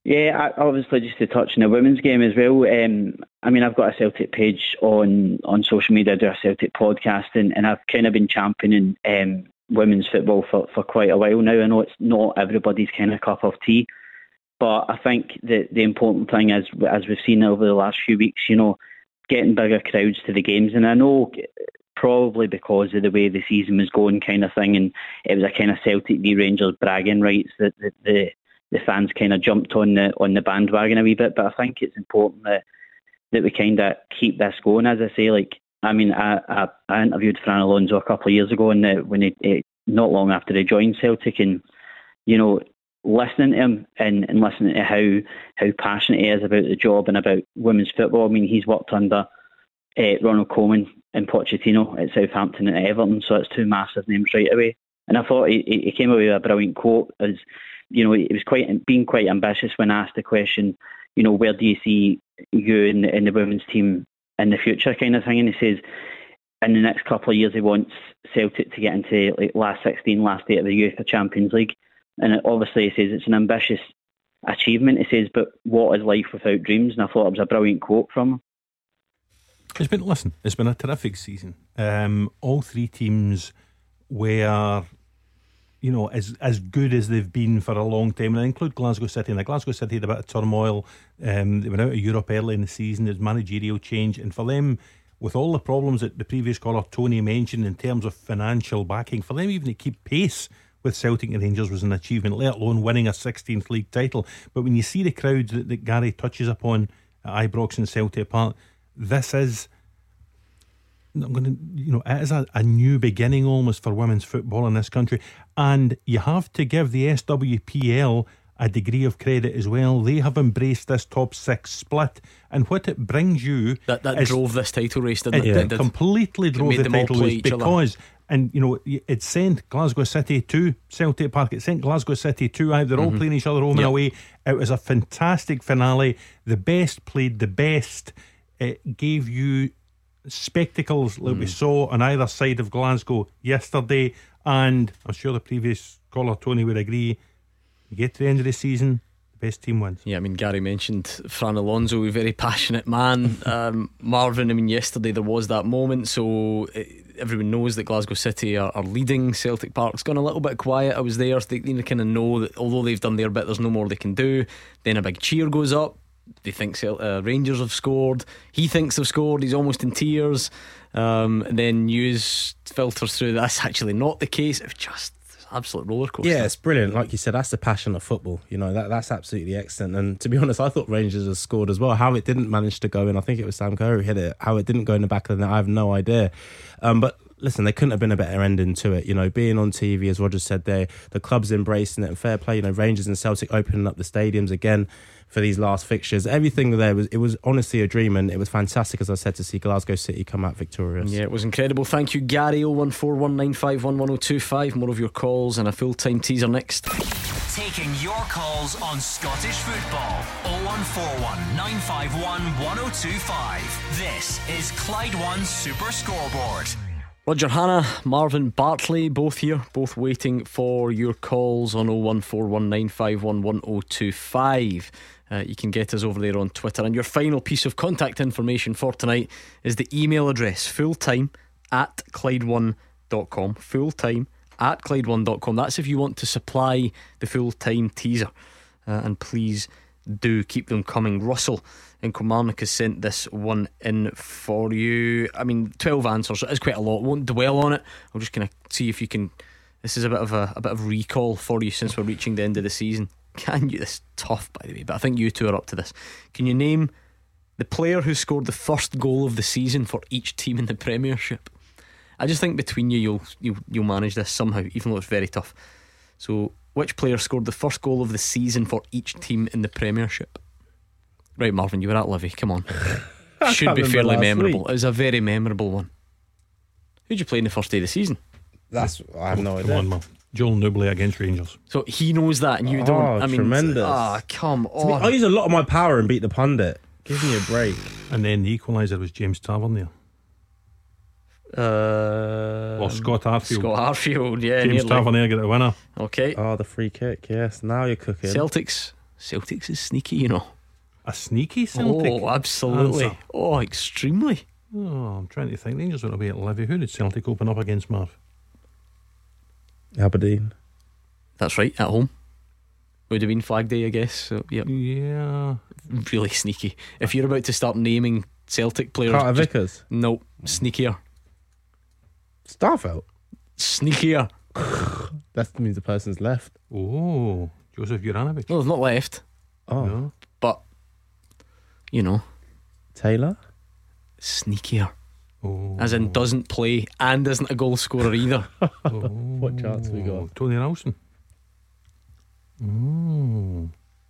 Yeah, I, obviously just to touch on the women's game as well. Um, I mean, I've got a Celtic page on, on social media, I do a Celtic podcast, and, and I've kind of been championing um, women's football for, for quite a while now. I know it's not everybody's kind of cup of tea, but I think that the important thing is, as we've seen over the last few weeks, you know, getting bigger crowds to the games. And I know probably because of the way the season was going kind of thing, and it was a kind of Celtic v Rangers bragging rights that the, the the fans kind of jumped on the on the bandwagon a wee bit. But I think it's important that that we kind of keep this going. As I say, like, I mean, I I, I interviewed Fran Alonso a couple of years ago, and uh, when he, he not long after he joined Celtic, and you know, listening to him and, and listening to how how passionate he is about the job and about women's football. I mean, he's worked under uh, Ronald Koeman and Pochettino at Southampton and Everton, so it's two massive names right away. And I thought he, he came away with a brilliant quote, as you know, he was quite being quite ambitious when asked the question, you know, where do you see you in the, in the women's team in the future, kind of thing. And he says in the next couple of years he wants Celtic to get into like last sixteen, last eight of the UEFA Champions League. And it, obviously he says it's an ambitious achievement. He says, but what is life without dreams? And I thought it was a brilliant quote from him. It's been, listen, it's been a terrific season. Um, all three teams were, you know, as as good as they've been for a long time, and I include Glasgow City. Now, Glasgow City had a bit of turmoil. Um, they went out of Europe early in the season. There's managerial change, and for them, with all the problems that the previous caller Tony mentioned in terms of financial backing, for them even to keep pace with Celtic and Rangers was an achievement, let alone winning a sixteenth league title. But when you see the crowds that, that Gary touches upon at Ibrox and Celtic Park, this is, I'm going to, you know, it is a, a new beginning almost for women's football in this country. And you have to give the S W P L a degree of credit as well. They have embraced this top six split, and what it brings you that, that is, drove this title race, didn't it? It, it completely it drove the title race because other. And you know, it sent Glasgow City to Celtic Park, it sent Glasgow City to Ive. They're all mm-hmm. playing each other home yep. and away. It was a fantastic finale. The best played the best. It gave you spectacles like mm. we saw on either side of Glasgow yesterday, and I'm sure the previous caller Tony would agree, you get to the end of the season, the best team wins. Yeah, I mean, Gary mentioned Fran Alonso, a very passionate man. um, Marvin, I mean, yesterday there was that moment, so it, everyone knows that Glasgow City are, are leading. Celtic Park's gone a little bit quiet. I was there, so they you know, kind of know that although they've done their bit, there's no more they can do. Then a big cheer goes up. They think uh, Rangers have scored. He thinks they've scored. He's almost in tears. Um, and then news filters through that's actually not the case. It's just an absolute roller coaster. Yeah, it's brilliant. Like you said, that's the passion of football. You know, that that's absolutely excellent. And to be honest, I thought Rangers had scored as well. How it didn't manage to go in, I think it was Sam Kerr who hit it. How it didn't go in the back of the net, I have no idea. Um, but listen, there couldn't have been a better ending to it. You know, being on T V, as Roger said there, the club's embracing it, and fair play. You know, Rangers and Celtic opening up the stadiums again for these last fixtures. Everything there was, it was honestly a dream, and it was fantastic, as I said, to see Glasgow City come out victorious. Yeah, it was incredible. Thank you, Gary. oh one four one nine five one one oh two five. More of your calls and a full-time teaser next. Taking your calls on Scottish football. oh one four one nine five one one oh two five. This is Clyde One Super Scoreboard. Roger Hanna, Marvin Bartley, both here, both waiting for your calls on oh one four one nine five one one oh two five. Uh, you can get us over there on Twitter. And your final piece of contact information for tonight is the email address, fulltime at Clyde one dot com. Fulltime at Clyde one dot com. That's if you want to supply the full-time teaser. Uh, and please do keep them coming. Russell in Kilmarnock has sent this one in for you. I mean, twelve answers, it is quite a lot. Won't dwell on it. I'll just kind of see if you can. This is a bit of a, a bit of recall for you since we're reaching the end of the season. Can you? This is tough, by the way, but I think you two are up to this. Can you name the player who scored the first goal of the season for each team in the Premiership? I just think between you, you'll you'll, you'll manage this somehow, even though it's very tough. So, which player scored the first goal of the season for each team in the Premiership? Right, Marvin, you were at Livy. Come on. Should be fairly memorable. Week. It was a very memorable one. Who'd you play in the first day of the season? That's I have no Come idea. on, man. Joel Newbley against Rangers. So he knows that and you oh, don't. I mean, tremendous. Ah, oh, come on. Me, I use a lot of my power and beat the pundit. Give me a break. And then the equaliser was James Tavernier. Uh, or Scott Arfield. Scott Arfield, yeah. James Tavernier got the winner. Okay. Oh, the free kick, yes. Now you're cooking. Celtic's Celtic's is sneaky, you know. A sneaky Celtic? Oh, absolutely. Answer. Oh, extremely. Oh, I'm trying to think. Rangers went away at Livy. Who did Celtic open up against, Marv? Aberdeen. That's right, at home. Would have been Flag Day, I guess. So, yep. Yeah. Really sneaky. If you're about to start naming Celtic players, Carter just- Vickers. No, sneakier. Starfelt. Sneakier. That means the person's left. Oh, Joseph Juranovic. No, they've not left. Oh, No. But, you know, Taylor. sneakier. Oh. As in doesn't play and isn't a goal scorer either. What chance we got? Tony Nelson. Mm.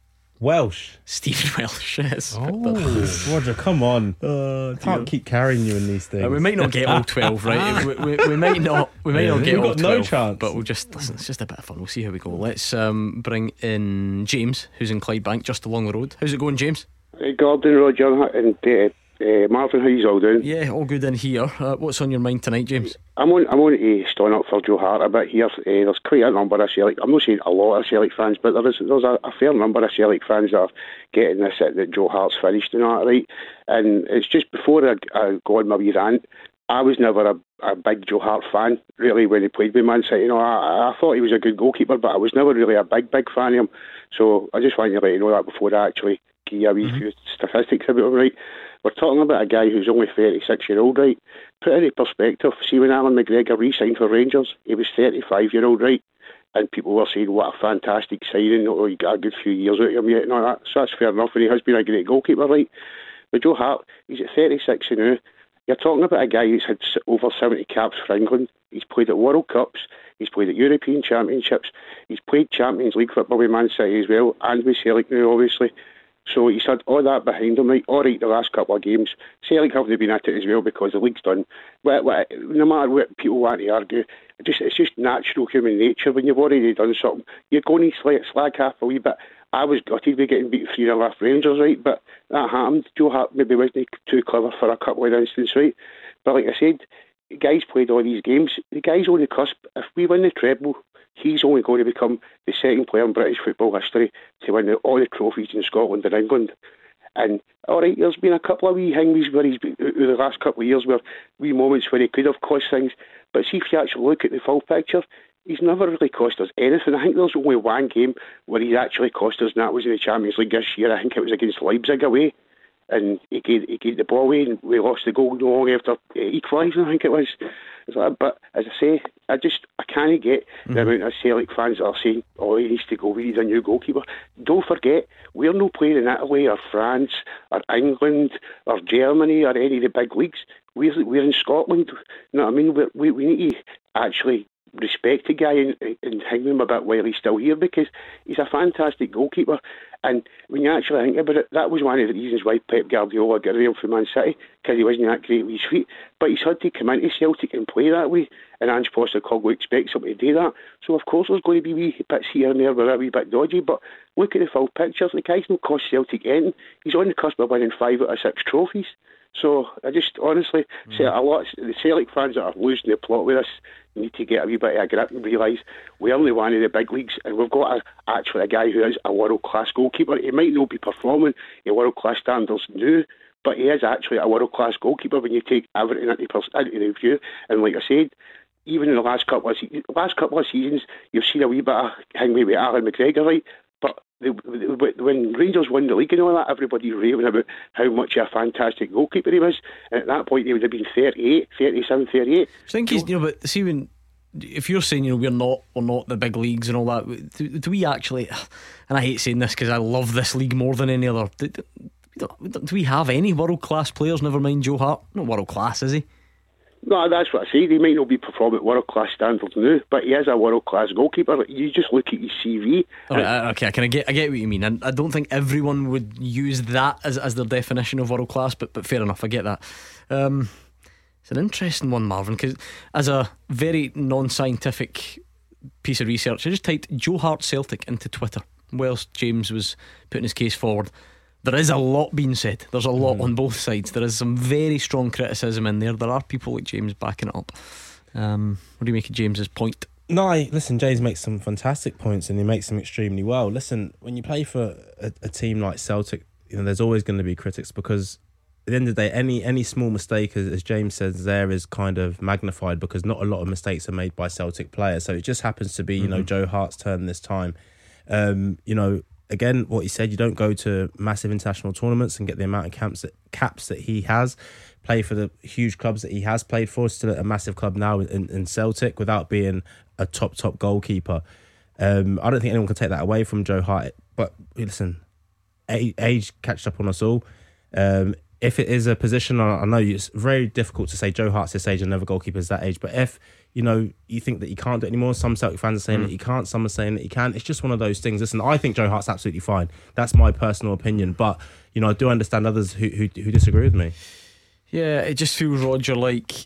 Welsh. Stephen Welsh, yes. Oh, Roger, come on. Uh, Can't keep carrying you in these things. Uh, we might not get all twelve, right? we, we, we might not. We might Yeah, not get we've all got no twelve, chance. but we'll just listen. It's just a bit of fun. We'll see how we go. Let's um, bring in James, who's in Clydebank, just along the road. How's it going, James? Hey, Gordon, Roger, and uh, uh, Marvin, how you all doing? Yeah, all good in here. Uh, what's on your mind tonight, James? I'm on. I'm on to stand up for Joe Hart a bit here. Uh, there's quite a number of Celtic. I'm not saying a lot of Celtic fans, but there is there's a, a fair number of Celtic fans that are getting this that, that Joe Hart's finished and all that, right? And it's just before I, I go on my wee rant. I was never a, a big Joe Hart fan, really, when he played with Man City. You know, I, I thought he was a good goalkeeper, but I was never really a big, big fan of him. So I just wanted to let you know that before I actually give you a wee mm-hmm. few statistics about him, right? We're talking about a guy who's only thirty-six year old, right? Put it in perspective. See, when Alan McGregor re-signed for Rangers, he was thirty-five year old, right? And people were saying, what a fantastic signing, oh, you got a good few years out of him yet, and all that. So that's fair enough, and he has been a great goalkeeper, right? But Joe Hart, he's at thirty-six now. You're talking about a guy who's had over seventy caps for England. He's played at World Cups, he's played at European Championships, he's played Champions League football with Man City as well, and with Celtic now, obviously. So he's had all that behind him, right? All right, the last couple of games, Celtic haven't been at it as well because the league's done. But, but no matter what people want to argue, it just, it's just natural human nature. When you've already done something, you're going to slag, slag half a wee bit. I was gutted with getting beat three nil off Rangers, right? But that happened. Joe Hart maybe wasn't too clever for a couple of instances, right? But like I said, the guy's played all these games. The guy's on the cusp. If we win the treble, he's only going to become the second player in British football history to win the, all the trophies in Scotland and England. And all right, there's been a couple of wee hingies where he's been, the last couple of years where wee moments where he could have cost things. But see, if you actually look at the full picture, he's never really cost us anything. I think there's only one game where he's actually cost us, and that was in the Champions League this year. I think it was against Leipzig away. And he gave, he gave the ball away, and we lost the goal long after equalising, I think it was. But as I say, I just I can't get mm-hmm. the amount of Celtic fans that are saying, "Oh, he needs to go. We need a new goalkeeper." Don't forget, we're not playing in Italy or France or England or Germany or any of the big leagues. We're we're in Scotland. You know what I mean? We we, we need to actually respect the guy and, and hang him a bit while he's still here, because he's a fantastic goalkeeper. And when you actually think about it, that was one of the reasons why Pep Guardiola got rid of him from Man City, because he wasn't that great with his feet. But he's had to come into Celtic and play that way, and Ange Postecoglou expects him to do that. So of course there's going to be wee bits here and there where a wee bit dodgy, but look at the full picture. The guy's not cost Celtic anything. He's on the cusp of winning five out of six trophies. So I just honestly mm. say a lot. The Celtic fans that are losing the plot with us need to get a wee bit of a grip and realise we're only one of the big leagues, and we've got a, actually a guy who is a world-class goalkeeper. He might not be performing at world-class standards now, but he is actually a world-class goalkeeper when you take everything into, into review. And like I said, even in the last couple of se- last couple of seasons, you've seen a wee bit of hang with Alan McGregor, right? But the, the, when Rangers won the league and all that, everybody raving about how much a fantastic goalkeeper he was. And at that point, he would have been thirty-eight, thirty-seven, thirty-eight. I think he's, you know, but see, when if you're saying, you know, we're not, we're not the big leagues and all that, do, do we actually? And I hate saying this because I love this league more than any other. Do, do, do we have any world class players? Never mind Joe Hart. Not world class, is he? No, that's what I say. He might not be performing at world-class standards now, but he is a world-class goalkeeper. You just look at his C V. Right, okay, can I get I get what you mean. I, I don't think everyone would use that as as their definition of world-class, but but fair enough, I get that. Um, it's an interesting one, Marvin, because as a very non-scientific piece of research, I just typed Joe Hart Celtic into Twitter whilst James was putting his case forward. There is a lot being said. There's a lot mm. on both sides. There is some very strong criticism in there. There are people like James backing it up. Um, what do you make of James's point? No, listen, James makes some fantastic points and he makes them extremely well. Listen, when you play for a, a team like Celtic, you know, there's always going to be critics because at the end of the day, any any small mistake, as, as James says, there is kind of magnified because not a lot of mistakes are made by Celtic players. So it just happens to be, you mm-hmm. know, Joe Hart's turn this time. Um, you know, again, what he said, you don't go to massive international tournaments and get the amount of camps that, caps that he has, play for the huge clubs that he has played for, still at a massive club now in, in Celtic without being a top, top goalkeeper. Um, I don't think anyone can take that away from Joe Hart. But listen, age catched up on us all. Um, if it is a position, I know it's very difficult to say Joe Hart's this age and another goalkeeper's that age, but if, you know, you think that he can't do it anymore, some Celtic fans are saying mm. that he can't, some are saying that he can. It's just one of those things. Listen, I think Joe Hart's absolutely fine. That's my personal opinion, but, you know, I do understand others who who, who disagree with me. Yeah, it just feels, Roger, like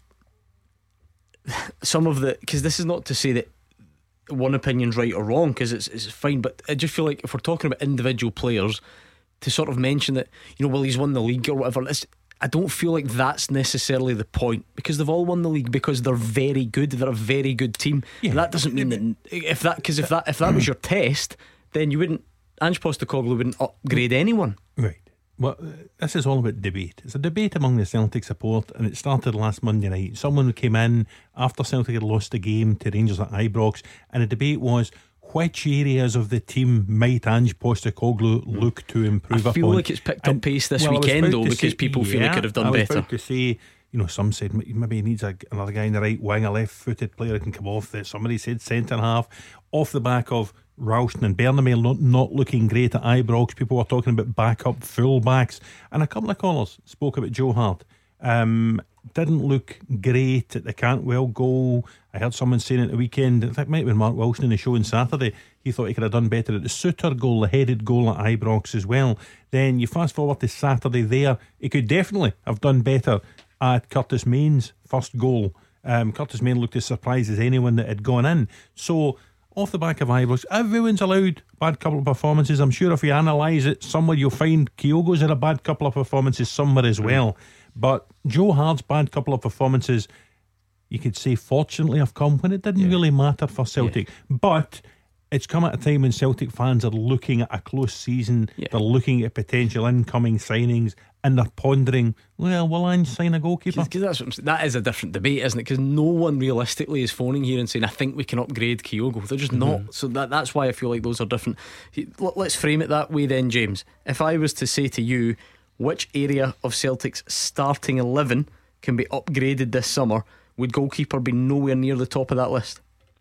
some of the, because this is not to say that one opinion's right or wrong, because it's it's fine, but I just feel like if we're talking about individual players, to sort of mention that, you know, well, he's won the league or whatever, it's, I don't feel like that's necessarily the point, because they've all won the league because they're very good. They're a very good team. Yeah. And that doesn't mean that if that because if that if that was your test, then you wouldn't, Ange Postecoglou wouldn't upgrade anyone. Right. Well, this is all about debate. It's a debate among the Celtic support, and it started last Monday night. Someone came in after Celtic had lost the game to Rangers at Ibrox, and the debate was, which areas of the team might Ange Postecoglou look to improve upon? I feel upon? like it's picked and, up pace this well, weekend though, because say, people feel yeah, they could have done I was better. About to say, you know, some said maybe he needs a, another guy in the right wing, a left-footed player that can come off there. Somebody said centre half, off the back of Ralston and Bernabei not, not looking great at Ibrox. People were talking about backup full-backs, and a couple of callers spoke about Joe Hart. Um, didn't look great at the Cantwell goal. I heard someone saying at the weekend, I think it might have been Mark Wilson in the show on Saturday, he thought he could have done better at the Suter goal, the headed goal at Ibrox as well. Then you fast forward to Saturday there, he could definitely have done better at Curtis Main's first goal. um, Curtis Main looked as surprised as anyone that had gone in. So off the back of Ibrox, everyone's allowed bad couple of performances. I'm sure if you analyse it somewhere, you'll find Kyogo's had a bad couple of performances somewhere as well. But Joe Hart's bad couple of performances, you could say fortunately have come when it didn't yeah. really matter for Celtic. Yeah. But it's come at a time when Celtic fans are looking at a close season, yeah. they're looking at potential incoming signings, and they're pondering, well, will Ange sign a goalkeeper? Cause, cause that's what I'm saying. That is a different debate, isn't it? Because no one realistically is phoning here and saying, I think we can upgrade Kyogo. They're just mm-hmm. not. So that that's why I feel like those are different. Let's frame it that way then, James. If I was to say to you, which area of Celtic's starting eleven can be upgraded this summer, would goalkeeper be nowhere near the top of that list?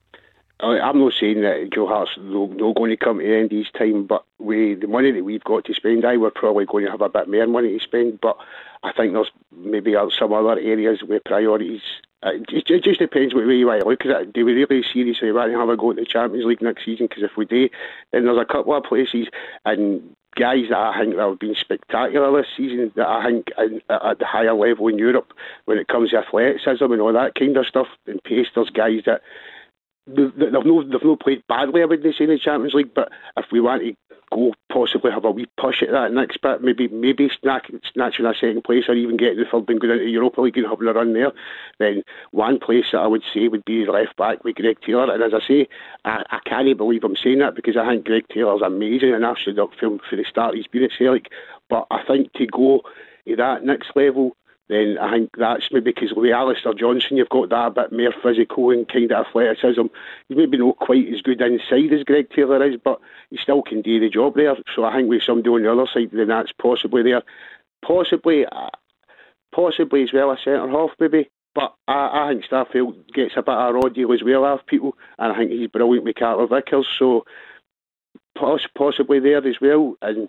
I'm not saying that Joe Hart's not going to come to the end of his time, but with the money that we've got to spend, I we're probably going to have a bit more money to spend. But I think there's maybe some other areas with priorities. It just, it just depends what way you want to look at it. Do we really seriously want to have a go at the Champions League next season? Because if we do, then there's a couple of places and guys that I think that have been spectacular this season, that I think at the higher level in Europe when it comes to athleticism and all that kind of stuff and pace, there's guys that they've no, they've no played badly, I wouldn't say, in the Champions League, but if we want to go possibly have a wee push at that next bit, maybe maybe snatch, snatching a second place or even getting the third and going into the Europa League and having a run there, then one place that I would say would be left back with Greg Taylor. And as I say, I, I can't believe I'm saying that, because I think Greg Taylor's amazing and I've stood up for him for the start he's been at Celtic, but I think to go to that next level, then I think that's maybe because with Alistair Johnson you've got that a bit more physical and kind of athleticism. He's maybe not quite as good inside as Greg Taylor is, but he still can do the job there. So I think with somebody on the other side, then that's possibly there. Possibly uh, possibly as well a centre half maybe, but I, I think Starfield gets a bit of a raw deal as well of people, and I think he's brilliant with Carter Vickers, so poss- possibly there as well. And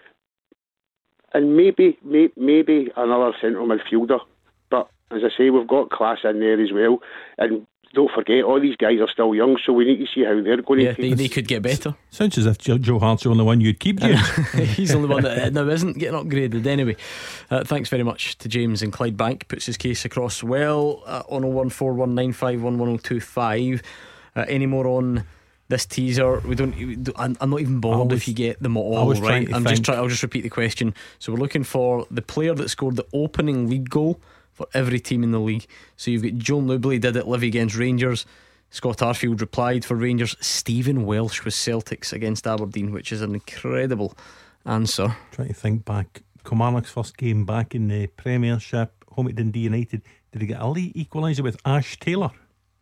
And maybe, may, maybe another central midfielder. But as I say, we've got class in there as well. And don't forget, all these guys are still young, so we need to see how they're going yeah, to they, they could get better. Sounds as if Joe Hart's the only one you'd keep, James. He's the only one that now isn't getting upgraded anyway. Uh, thanks very much to James in Clydebank. Puts his case across well uh, on oh one four one nine five one one oh two five. Uh, any more on this teaser? We don't. I'm not even bothered if you get them all right. I'm just trying. I'll just repeat the question. So we're looking for the player that scored the opening league goal for every team in the league. So you've got Joe Newbley did it live against Rangers. Scott Arfield replied for Rangers, Stephen Welsh was Celtic's against Aberdeen, which is an incredible answer. Trying to think back, Kilmarnock's first game back in the Premiership, home at Dundee United, did he get a late equaliser with Ash Taylor?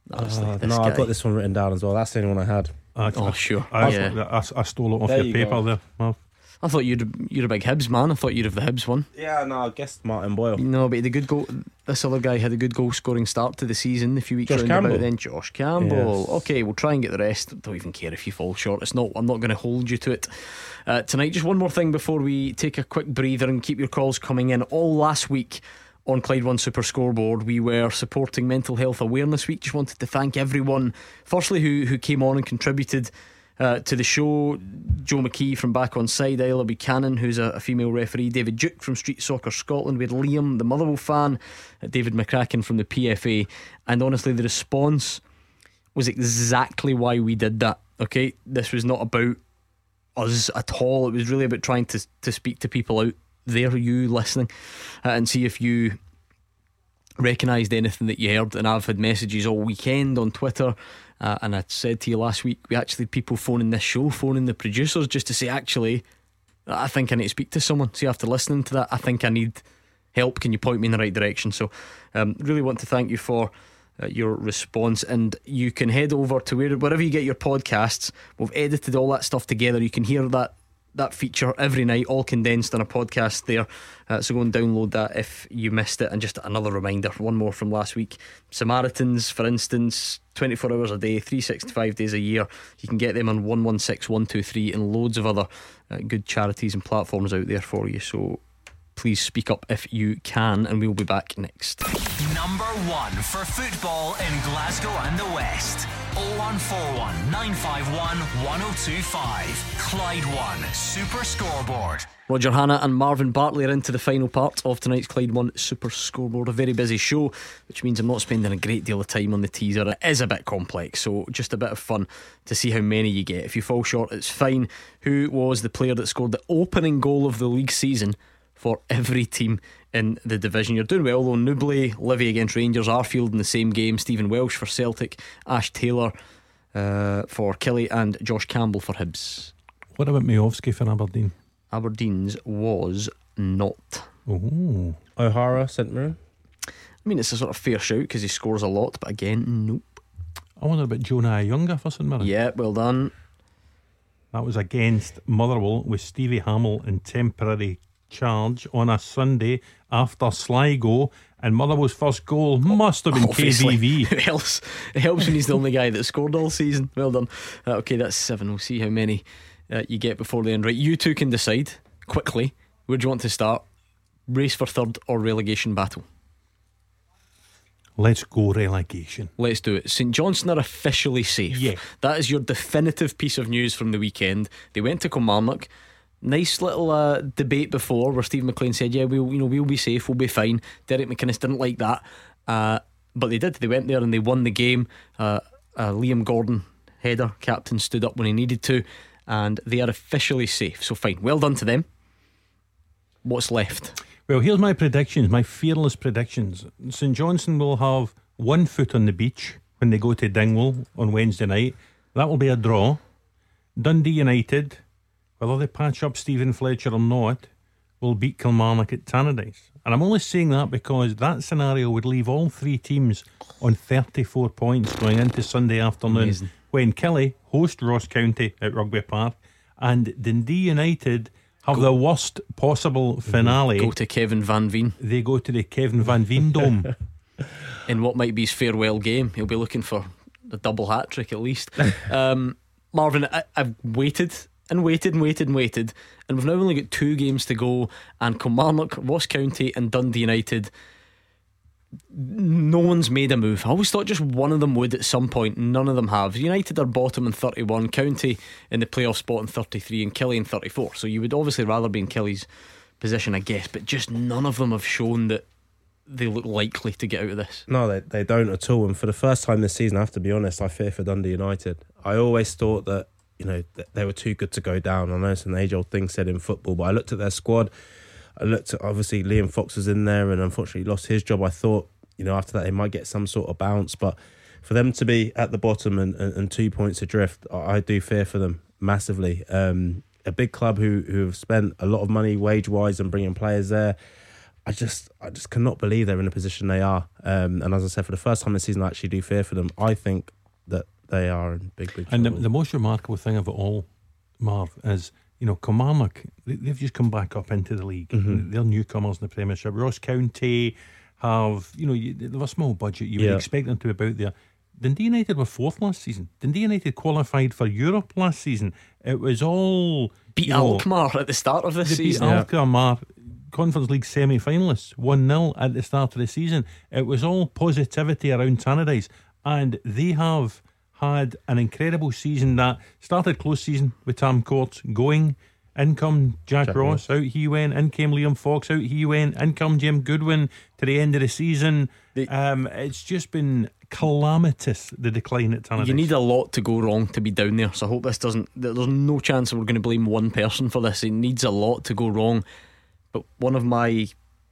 Uh, no, I've got this one written down as well. That's the only one I had. Uh, Oh, sure. I, Yeah. I, I stole it off There your you paper go. there. Well, I thought you'd you're a big Hibs man. I thought you'd have the Hibs one. Yeah, no, I guessed Martin Boyle. No, but he had a good goal. This other guy had a good goal scoring start to the season a few weeks Josh round about Campbell. then. Josh Campbell. Yes. Okay, we'll try and get the rest. Don't even care if you fall short. It's not. I'm not going to hold you to it uh, tonight. Just one more thing before we take a quick breather and keep your calls coming in. All last week on Clyde One Super Scoreboard, we were supporting Mental Health Awareness Week. Just wanted to thank everyone, firstly, who who came on and contributed Uh, to the show. Joe McKee from Back On Side, Isla Buchanan, who's a, a female referee, David Duke from Street Soccer Scotland, we had Liam the Motherwell fan, uh, David McCracken from the P F A, and honestly the response was exactly why we did that. Okay, this was not about us at all. It was really about trying to, to speak to people out there, you listening, uh, and see if you recognised anything that you heard. And I've had messages all weekend on Twitter, uh, and I said to you last week, we actually had people phoning this show, phoning the producers, just to say, actually, I think I need to speak to someone. See, after listening to that, I think I need help. Can you point me in the right direction? So um, really want to thank you for uh, your response. And you can head over to where, wherever you get your podcasts. We've edited all that stuff together. You can hear that that feature every night, all condensed on a podcast there, uh, so go and download that if you missed it. And just another reminder, one more from last week, Samaritans, for instance, twenty-four hours a day, three hundred sixty-five days a year. You can get them on one one six one two three and loads of other uh, good charities and platforms out there for you. So please speak up if you can, and we'll be back next. Number one for football in Glasgow and the West. oh one four one, nine five one, one oh two five. Clyde One Super Scoreboard. Roger Hanna and Marvin Bartley are into the final part of tonight's Clyde One Super Scoreboard. A very busy show, which means I'm not spending a great deal of time on the teaser. It is a bit complex, so just a bit of fun to see how many you get. If you fall short, it's fine. Who was the player that scored the opening goal of the league season for every team in the division? You're doing well though. Newbley, Livy against Rangers, Arfield in the same game, Stephen Welsh for Celtic, Ash Taylor uh, for Killie, and Josh Campbell for Hibs. what about Majowski for Aberdeen? Aberdeen's was not. Oh, O'Hara, St Mirren. I mean, it's a sort of fair shout because he scores a lot, but again, nope. I wonder about Jonah Younger for St Mirren. Yeah, well done. That was against Motherwell with Stevie Hamill in temporary charge on a Sunday after Sligo, and Motherwell's first goal must have been Obviously. K V V. Who else? It helps when he's the only guy that scored all season. Well done. Uh, okay, that's seven. We'll see how many uh, you get before the end. Right, you two can decide quickly. Where do you want to start? Race for third or relegation battle? Let's go relegation. Let's do it. St Johnstone are officially safe. Yeah. That is your definitive piece of news from the weekend. They went to Kilmarnock. Nice little uh, debate before where Steve McLean said, yeah, we'll, you know, we'll be safe, we'll be fine. Derek McInnes didn't like that, uh, but they did. They went there and they won the game. uh, uh, Liam Gordon, header captain, stood up when he needed to, and they are officially safe. So fine, well done to them. What's left? Well, here's my predictions, my fearless predictions. St Johnstone will have one foot on the beach when they go to Dingwall on Wednesday night. That will be a draw. Dundee United, whether they patch up Stephen Fletcher or not, will beat Kilmarnock at Tannadice. And I'm only saying that because that scenario would leave all three teams on thirty-four points going into Sunday afternoon. Amazing. When Killie host Ross County at Rugby Park and Dundee United have go, the worst possible finale. Go to Kevin Van Veen. They go to the Kevin Van Veen Dome. In what might be his farewell game. He'll be looking for a double hat trick at least. um, Marvin, I, I've waited and waited and waited and waited, and we've now only got two games to go, and Kilmarnock, Ross County and Dundee United, no one's made a move. I always thought just one of them would at some point. None of them have. United are bottom in thirty-one, County in the playoff spot in thirty-three, and Killie in thirty-four. So you would obviously rather be in Killie's position, I guess, but just none of them have shown that they look likely to get out of this. No, they, they don't at all. And for the first time this season, I have to be honest, I fear for Dundee United. I always thought that, you know, they were too good to go down. I know it's an age-old thing said in football, but I looked at their squad. I looked at, obviously, Liam Fox was in there and unfortunately lost his job. I thought, you know, after that they might get some sort of bounce, but for them to be at the bottom and, and, and two points adrift, I, I do fear for them massively. Um, a big club who who have spent a lot of money wage wise and bringing players there. I just I just cannot believe they're in the position they are. Um, and as I said, for the first time this season, I actually do fear for them. I think that they are in big, big trouble. And the, the most remarkable thing of it all, Marv, is, you know, Kilmarnock, they, they've just come back up into the league. Mm-hmm. They're newcomers in the Premiership. Ross County have, you know, you, they have a small budget. You would Yeah. expect them to be about there. Dundee United were fourth last season. Dundee United qualified for Europe last season. It was all... Beat you know, Alkmaar at the start of this they season. beat Alkmaar, Conference League semi-finalists, one nil at the start of the season. It was all positivity around Tannadice, and they have had an incredible season that started close season with Tam Court going. In come Jack, Jack Ross, Ross, out he went. In came Liam Fox, out he went. In come Jim Goodwin to the end of the season. The, um, it's just been calamitous, the decline at Tannadice. You need a lot to go wrong to be down there, so I hope this doesn't. There's no chance we're going to blame one person for this. It needs a lot to go wrong. But one of my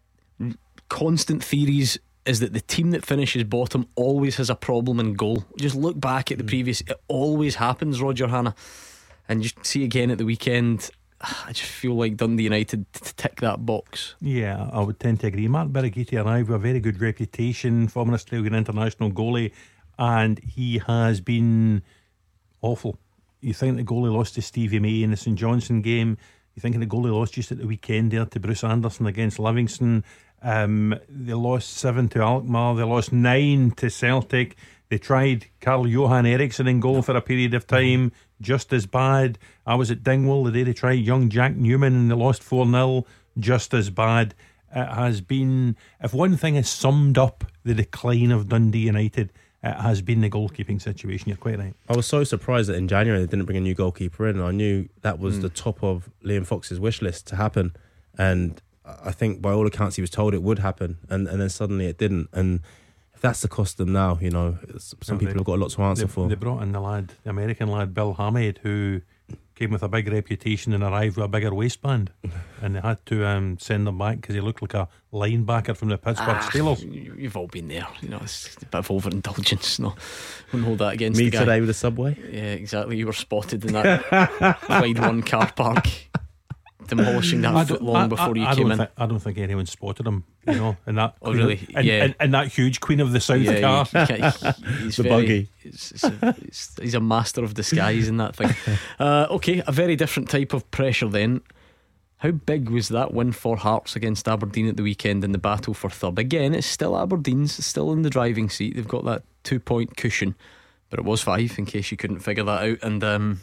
constant theories is that the team that finishes bottom always has a problem in goal. Just look back at the mm. previous, it always happens, Roger Hanna. And just see again at the weekend, I just feel like Dundee United to tick that box. Yeah, I would tend to agree. Mark Birighitti arrived with a very good reputation, former Australian international goalie, and he has been awful. You think the goalie lost to Stevie May in the St Johnstone game. You think the goalie lost just at the weekend there to Bruce Anderson against Livingston. Um, they lost seven to Alkmaar. They lost nine to Celtic. They tried Carl Johan Eriksson in goal for a period of time, just as bad. I was at Dingwall the day they tried young Jack Newman and they lost four nil, just as bad. It has been, if one thing has summed up the decline of Dundee United, it has been the goalkeeping situation. You're quite right. I was so surprised that in January they didn't bring a new goalkeeper in. I knew that was mm. the top of Liam Fox's wish list to happen, and I think by all accounts he was told it would happen, and, and then suddenly it didn't. And if that's the cost of them now, you know, some no, people they, have got a lot to answer they, for. They brought in the lad, the American lad Bill Hamed, who came with a big reputation and arrived with a bigger waistband, and they had to um, send him back because he looked like a linebacker from the Pittsburgh ah, Steelers. You've all been there, you know. It's a bit of overindulgence. No, wouldn't hold that against me the guy. Today with the subway. Yeah, exactly. You were spotted in that Clyde One car park, demolishing that foot long before I, you I came in. Th- I don't think anyone spotted him, you know, in that. Oh, really? Of, in, yeah. in, in that huge Queen of the South yeah, car. He, he, he's the very, buggy. It's, it's a, it's, he's a master of disguise in that thing. Uh, okay, a very different type of pressure then. How big was that win for Hearts against Aberdeen at the weekend in the battle for third? Again, it's still Aberdeen's, it's still in the driving seat. They've got that two point cushion, but it was five in case you couldn't figure that out. And um,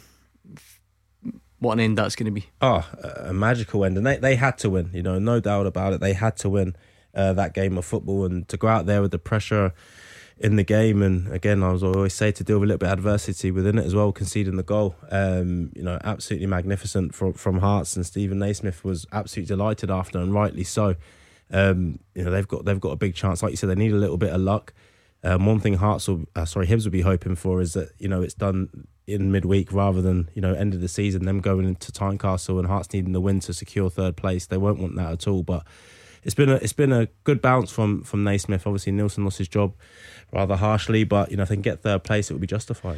what an end that's going to be. Oh, a magical end. And they, they had to win, you know, no doubt about it. They had to win uh, that game of football, and to go out there with the pressure in the game. And again, I was always say to deal with a little bit of adversity within it as well, conceding the goal. Um, you know, absolutely magnificent from, from Hearts, and Stephen Naismith was absolutely delighted after, and rightly so. Um, you know, they've got they've got a big chance. Like you said, they need a little bit of luck. Um, one thing Hearts will, uh, sorry, Hibs will be hoping for is that, you know, it's done in midweek rather than, you know, end of the season, them going into Tynecastle and Hearts needing the win to secure third place. They won't want that at all. But it's been a it's been a good bounce from from Naismith. Obviously, Nielsen lost his job rather harshly, but you know, if they can get third place, it will be justified.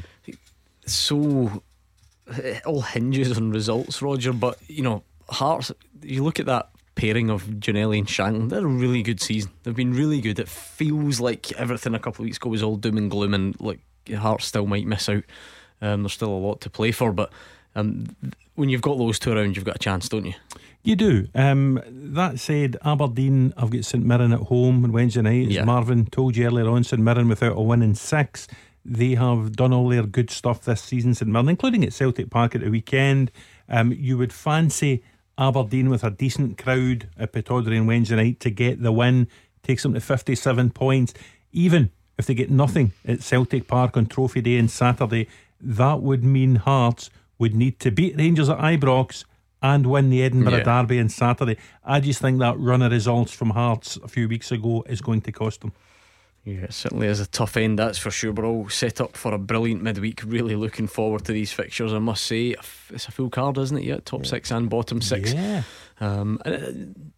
So it all hinges on results, Roger. But you know, Hearts, you look at that pairing of Giannelli and Shankland, they're a really good season. They've been really good. It feels like everything a couple of weeks ago was all doom and gloom, and like Hearts still might miss out. Um, there's still a lot to play for, but um, when you've got those two around, you've got a chance, don't you? You do. Um, that said, Aberdeen have got St Mirren at home on Wednesday night. As Yeah. Marvin told you earlier on, St Mirren without a win in six. They have done all their good stuff this season, St Mirren, including at Celtic Park at the weekend. Um, you would fancy Aberdeen with a decent crowd at Pittodrie on Wednesday night to get the win. Takes them to fifty-seven points. Even if they get nothing at Celtic Park on Trophy Day on Saturday, that would mean Hearts would need to beat Rangers at Ibrox and win the Edinburgh Yeah. Derby on Saturday. I just think that run of results from Hearts a few weeks ago is going to cost them. Yeah, it certainly is a tough end, that's for sure. We're all set up for a brilliant midweek. Really looking forward to these fixtures, I must say. It's a full card, isn't it? Yeah, top yeah. six and bottom six. Yeah. Um, and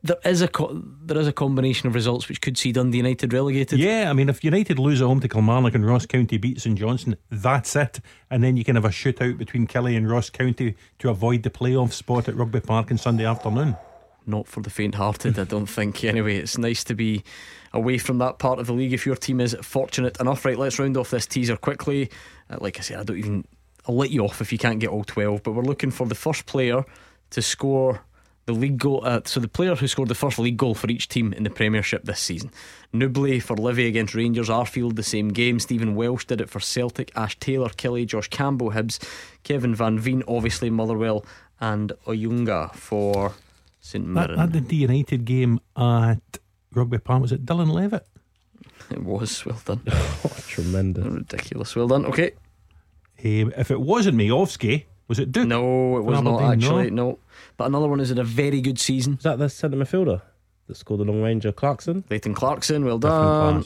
there is a co- there is a combination of results which could see Dundee United relegated. Yeah, I mean, if United lose at home to Kilmarnock and Ross County beat St Johnstone, that's it. And then you can have a shootout between Killie and Ross County to avoid the playoff spot at Rugby Park on Sunday afternoon. Not for the faint-hearted, I don't think. Anyway, it's nice to be away from that part of the league if your team is fortunate enough. Right, let's round off this teaser quickly. uh, Like I said, I don't even I'll let you off if you can't get all twelve, but we're looking for the first player to score the league goal, uh, so the player who scored the first league goal for each team in the Premiership this season. Newbley for Livy against Rangers, Arfield the same game, Stephen Welsh did it for Celtic, Ash Taylor, Killie, Josh Campbell, Hibs, Kevin Van Veen, obviously Motherwell, and Oyunga for St Mirren. At the D United game at Rugby Park, was it Dylan Levitt? It was, well done. Oh, tremendous. Ridiculous, well done. Okay. Um, if it wasn't Majovsky, was it Duke? No, it was not actually, no. no. But another one is in a very good season. Is that the centre midfielder that scored the long ranger, Clarkson? Leighton Clarkson, well done.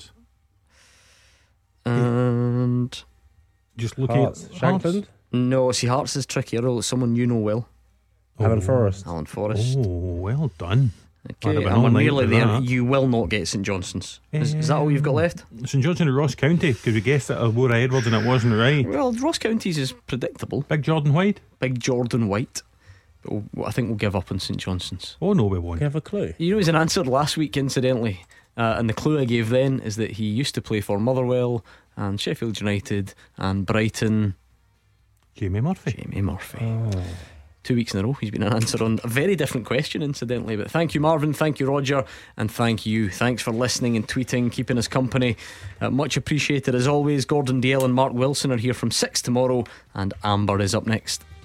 And just look Hearts, at Shankland. No, see, Hearts is trickier. It's someone you know well. Alan Forrest. Alan Forrest. Oh, well done. Okay, and we're nearly there. You will not get St Johnstone's. Is, is that all you've got left? St Johnstone and Ross County, because we guessed it at Laura Edwards and it wasn't right. Well, Ross County's is predictable. Big Jordan White. Big Jordan White. But we'll, I think we'll give up on St Johnstone's. Oh no, we won't. Can I have a clue? You know, he's an answer last week, incidentally. Uh, and the clue I gave then is that he used to play for Motherwell and Sheffield United and Brighton. Jamie Murphy. Jamie Murphy. Oh. Two weeks in a row he's been an answer on a very different question, incidentally. But thank you, Marvin, thank you, Roger, and thank you. Thanks for listening and tweeting, keeping us company. uh, Much appreciated as always. Gordon Dalziel and Mark Wilson are here from six tomorrow, and Amber is up next.